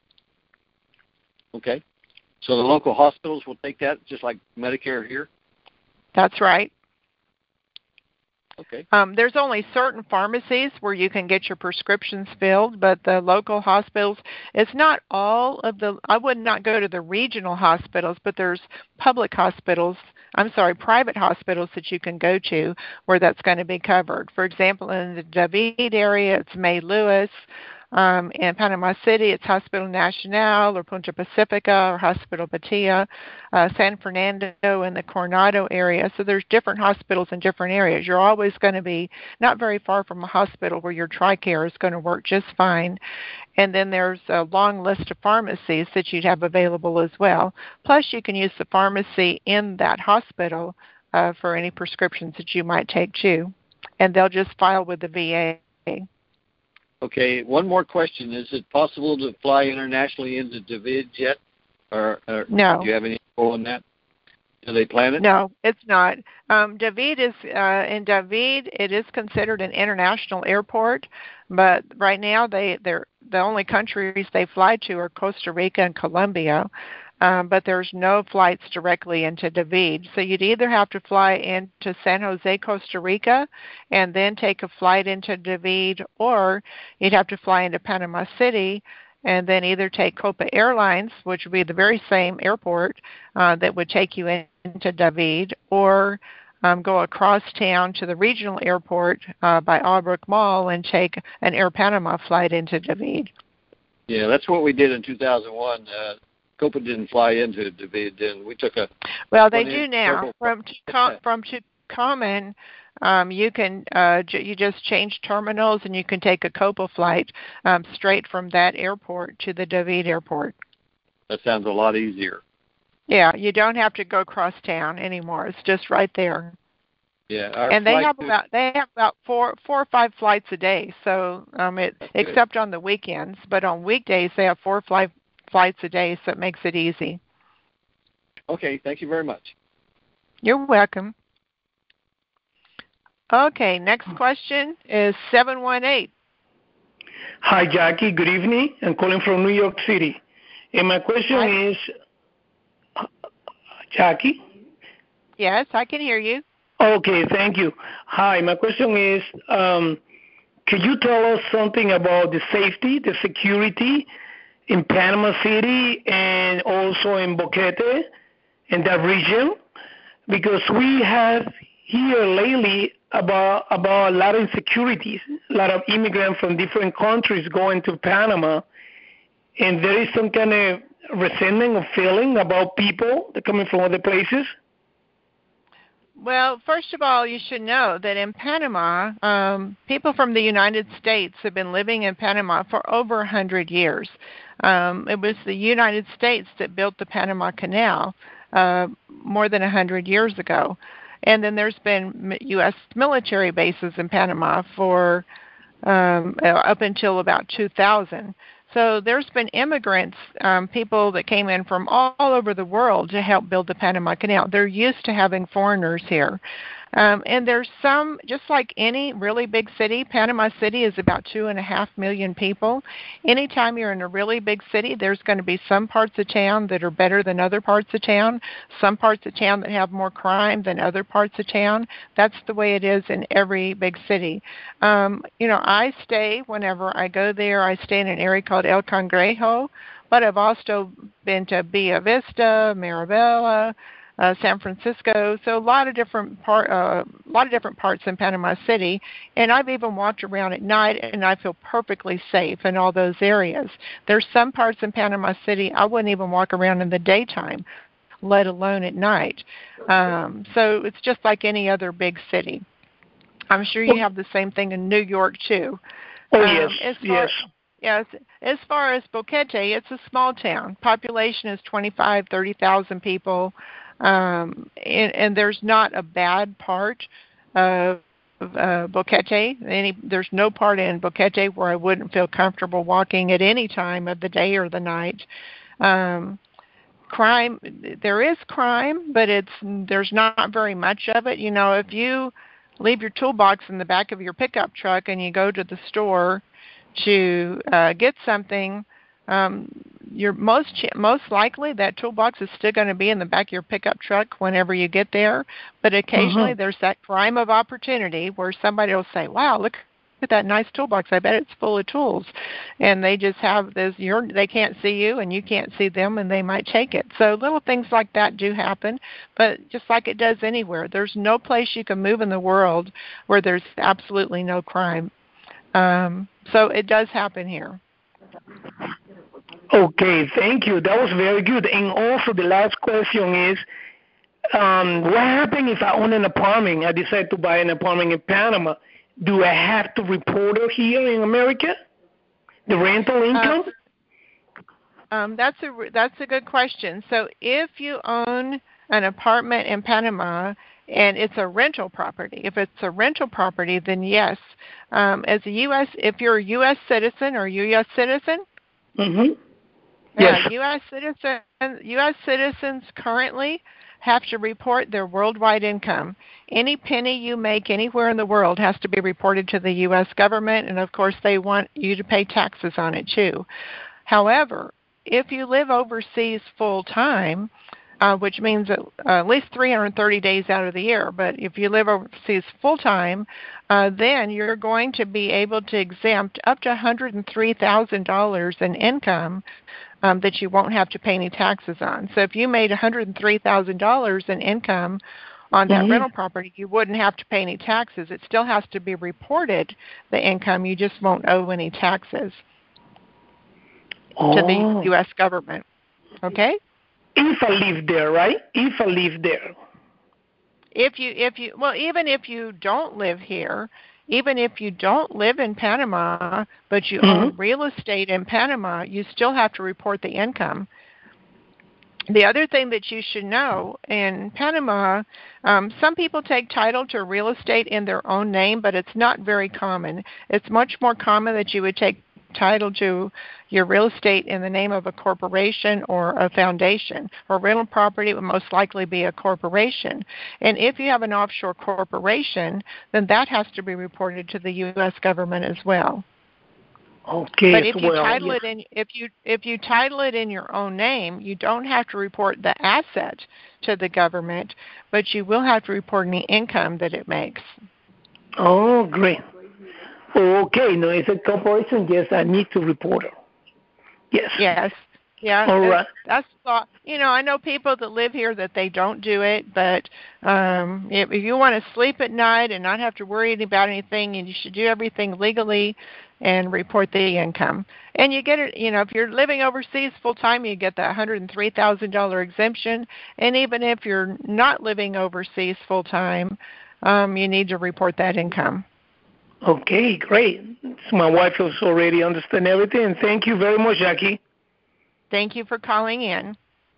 [SPEAKER 11] Okay. So the local hospitals will take that just like Medicare here?
[SPEAKER 1] That's right.
[SPEAKER 11] Okay.
[SPEAKER 1] Um, there's only certain pharmacies where you can get your prescriptions filled, but the local hospitals, it's not all of the, I would not go to the regional hospitals, but there's public hospitals, I'm sorry, private hospitals that you can go to where that's going to be covered. For example, in the David area, it's May Lewis. Um, in Panama City, it's Hospital Nacional or Punta Pacifica or Hospital Batia, uh, San Fernando in the Coronado area. So there's different hospitals in different areas. You're always going to be not very far from a hospital where your TRICARE is going to work just fine. And then there's a long list of pharmacies that you'd have available as well. Plus, you can use the pharmacy in that hospital uh, for any prescriptions that you might take too. And they'll just file with the V A.
[SPEAKER 11] Okay, one more question. Is it possible to fly internationally into David yet? Or, or
[SPEAKER 1] no.
[SPEAKER 11] Do you have any info on that? Do they plan it?
[SPEAKER 1] No, it's not. Um, David is, uh, in David, it is considered an international airport, but right now they, they're, the only countries they fly to are Costa Rica and Colombia. Um, but there's no flights directly into David. So you'd either have to fly into San Jose, Costa Rica, and then take a flight into David, or you'd have to fly into Panama City and then either take Copa Airlines, which would be the very same airport uh, that would take you into David, or um, go across town to the regional airport uh, by Albrook Mall and take an Air Panama flight into David.
[SPEAKER 11] Yeah, that's what we did in two thousand one. Uh, Copa didn't fly into David then. We took a
[SPEAKER 1] well, they do now from from Common. Um, you can uh, j- you just change terminals and you can take a Copa flight um, straight from that airport to the David airport.
[SPEAKER 11] That sounds a lot easier.
[SPEAKER 1] Yeah, you don't have to go across town anymore. It's just right there.
[SPEAKER 11] Yeah, our
[SPEAKER 1] and they have
[SPEAKER 11] to...
[SPEAKER 1] about they have about four four or five flights a day. So um, it except on the weekends, but on weekdays they have four flight flights a day, so it makes it easy.
[SPEAKER 11] Okay, thank you very much.
[SPEAKER 1] You're welcome. Okay, next question is seven one eight.
[SPEAKER 16] Hi, Jackie. Good evening. I'm calling from New York City. And my question Hi. is, Jackie?
[SPEAKER 1] Yes, I can hear you.
[SPEAKER 16] Okay, thank you. Hi, my question is, um, could you tell us something about the safety, the security in Panama City and also in Boquete, in that region? Because we have here lately about about a lot of insecurities, a lot of immigrants from different countries going to Panama, and there is some kind of resentment or feeling about people that are coming from other places.
[SPEAKER 1] Well, first of all, you should know that in Panama, um, people from the United States have been living in Panama for over one hundred years. Um, it was the United States that built the Panama Canal uh, more than one hundred years ago. And then there's been U S military bases in Panama for um, up until about two thousand. So there's been immigrants, um, people that came in from all, all over the world to help build the Panama Canal. They're used to having foreigners here. Um, and there's some, just like any really big city, Panama City is about two and a half million people. Anytime you're in a really big city, there's going to be some parts of town that are better than other parts of town, some parts of town that have more crime than other parts of town. That's the way it is in every big city. Um, you know, I stay, whenever I go there, I stay in an area called El Cangrejo, but I've also been to Villa Vista, Marabella, Uh, San Francisco, so a lot of different part, uh, a lot of different parts in Panama City, and I've even walked around at night, and I feel perfectly safe in all those areas. There's some parts in Panama City I wouldn't even walk around in the daytime, let alone at night. Um, so it's just like any other big city. I'm sure you have the same thing in New York too.
[SPEAKER 16] Oh yes,
[SPEAKER 1] um, as far,
[SPEAKER 16] yes.
[SPEAKER 1] Yes, as far as Boquete, it's a small town. Population is twenty-five, thirty thousand people. Um, and, and there's not a bad part of uh, Boquete. Any, there's no part in Boquete where I wouldn't feel comfortable walking at any time of the day or the night. Um, crime, there is crime, but it's there's not very much of it. You know, if you leave your toolbox in the back of your pickup truck and you go to the store to uh, get something, um, you're most most likely that toolbox is still going to be in the back of your pickup truck whenever you get there. But occasionally uh-huh. there's that crime of opportunity where somebody will say, "Wow, look at that nice toolbox. I bet it's full of tools," and they just have this. You're they can't see you and you can't see them, and they might take it. So little things like that do happen. But just like it does anywhere, there's no place you can move in the world where there's absolutely no crime. Um, so it does happen here.
[SPEAKER 16] Okay, thank you. That was very good. And also the last question is, um, what happens if I own an apartment? I decide to buy an apartment in Panama. Do I have to report it here in America? The rental income?
[SPEAKER 1] Um, um, that's a that's a good question. So if you own an apartment in Panama and it's a rental property, if it's a rental property, then yes. Um, as a U S, if you're a U S citizen or U S citizen,
[SPEAKER 16] mm-hmm.
[SPEAKER 1] yeah,
[SPEAKER 16] yes.
[SPEAKER 1] U S citizen, U S citizens currently have to report their worldwide income. Any penny you make anywhere in the world has to be reported to the U S government, and of course they want you to pay taxes on it too. However, if you live overseas full time, uh, which means at, uh, at least three hundred thirty days out of the year, but if you live overseas full time, uh, then you're going to be able to exempt up to one hundred three thousand dollars in income Um, that you won't have to pay any taxes on. So if you made one hundred three thousand dollars in income on that
[SPEAKER 16] mm-hmm.
[SPEAKER 1] rental property, you wouldn't have to pay any taxes. It still has to be reported, the income. You just won't owe any taxes
[SPEAKER 16] oh.
[SPEAKER 1] to the U S government. Okay?
[SPEAKER 16] If I live there, right? If I live there.
[SPEAKER 1] If you, if you, well, even if you don't live here, even if you don't live in Panama, but you mm-hmm. own real estate in Panama, you still have to report the income. The other thing that you should know, in Panama, um, some people take title to real estate in their own name, but it's not very common. It's much more common that you would take title to your real estate in the name of a corporation or a foundation. Or rental property would most likely be a corporation. And if you have an offshore corporation, then that has to be reported to the U S government as well.
[SPEAKER 16] Okay.
[SPEAKER 1] But if you
[SPEAKER 16] well,
[SPEAKER 1] title
[SPEAKER 16] yes.
[SPEAKER 1] it in if you if you title it in your own name, you don't have to report the asset to the government, but you will have to report any income that it makes.
[SPEAKER 16] Oh, great. Okay, no, it's a corporation. Yes, I need to report it. Yes.
[SPEAKER 1] Yes. Yeah.
[SPEAKER 16] All right.
[SPEAKER 1] That's you know, I know people that live here that they don't do it, but um, if, if you want to sleep at night and not have to worry about anything, and you should do everything legally and report the income. And you get it, you know, if you're living overseas full time, you get the one hundred three thousand dollars exemption. And even if you're not living overseas full time, um, you need to report that income.
[SPEAKER 16] Okay, great. So my wife has already understand everything. And thank you very much, Jackie.
[SPEAKER 1] Thank you for calling in.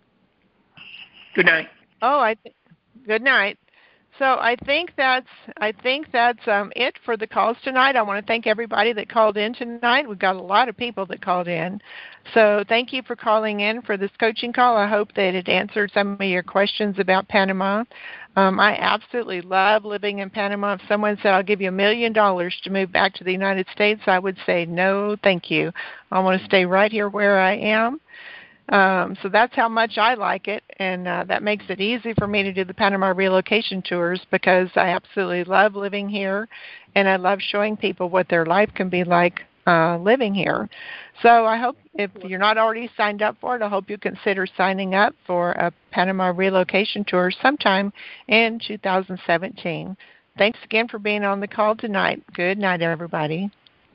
[SPEAKER 16] Good night.
[SPEAKER 1] Oh, I th- good night. So I think that's I think that's um, it for the calls tonight. I want to thank everybody that called in tonight. We've got a lot of people that called in. So thank you for calling in for this coaching call. I hope that it answered some of your questions about Panama. Um, I absolutely love living in Panama. If someone said, I'll give you a million dollars to move back to the United States, I would say, no, thank you. I want to stay right here where I am. Um, so that's how much I like it, and uh, that makes it easy for me to do the Panama relocation tours because I absolutely love living here, and I love showing people what their life can be like uh, living here. So I hope if you're not already signed up for it, I hope you consider signing up for a Panama relocation tour sometime in two thousand seventeen. Thanks again for being on the call tonight. Good night, everybody.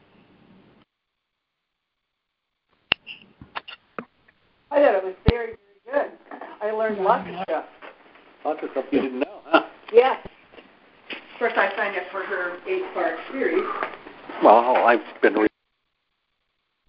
[SPEAKER 17] I thought it was very, very good. I learned lots of stuff.
[SPEAKER 11] Lots of stuff you didn't know, huh?
[SPEAKER 17] Yeah. Of course, I signed up for her eight-part series.
[SPEAKER 11] Well, I've been reading.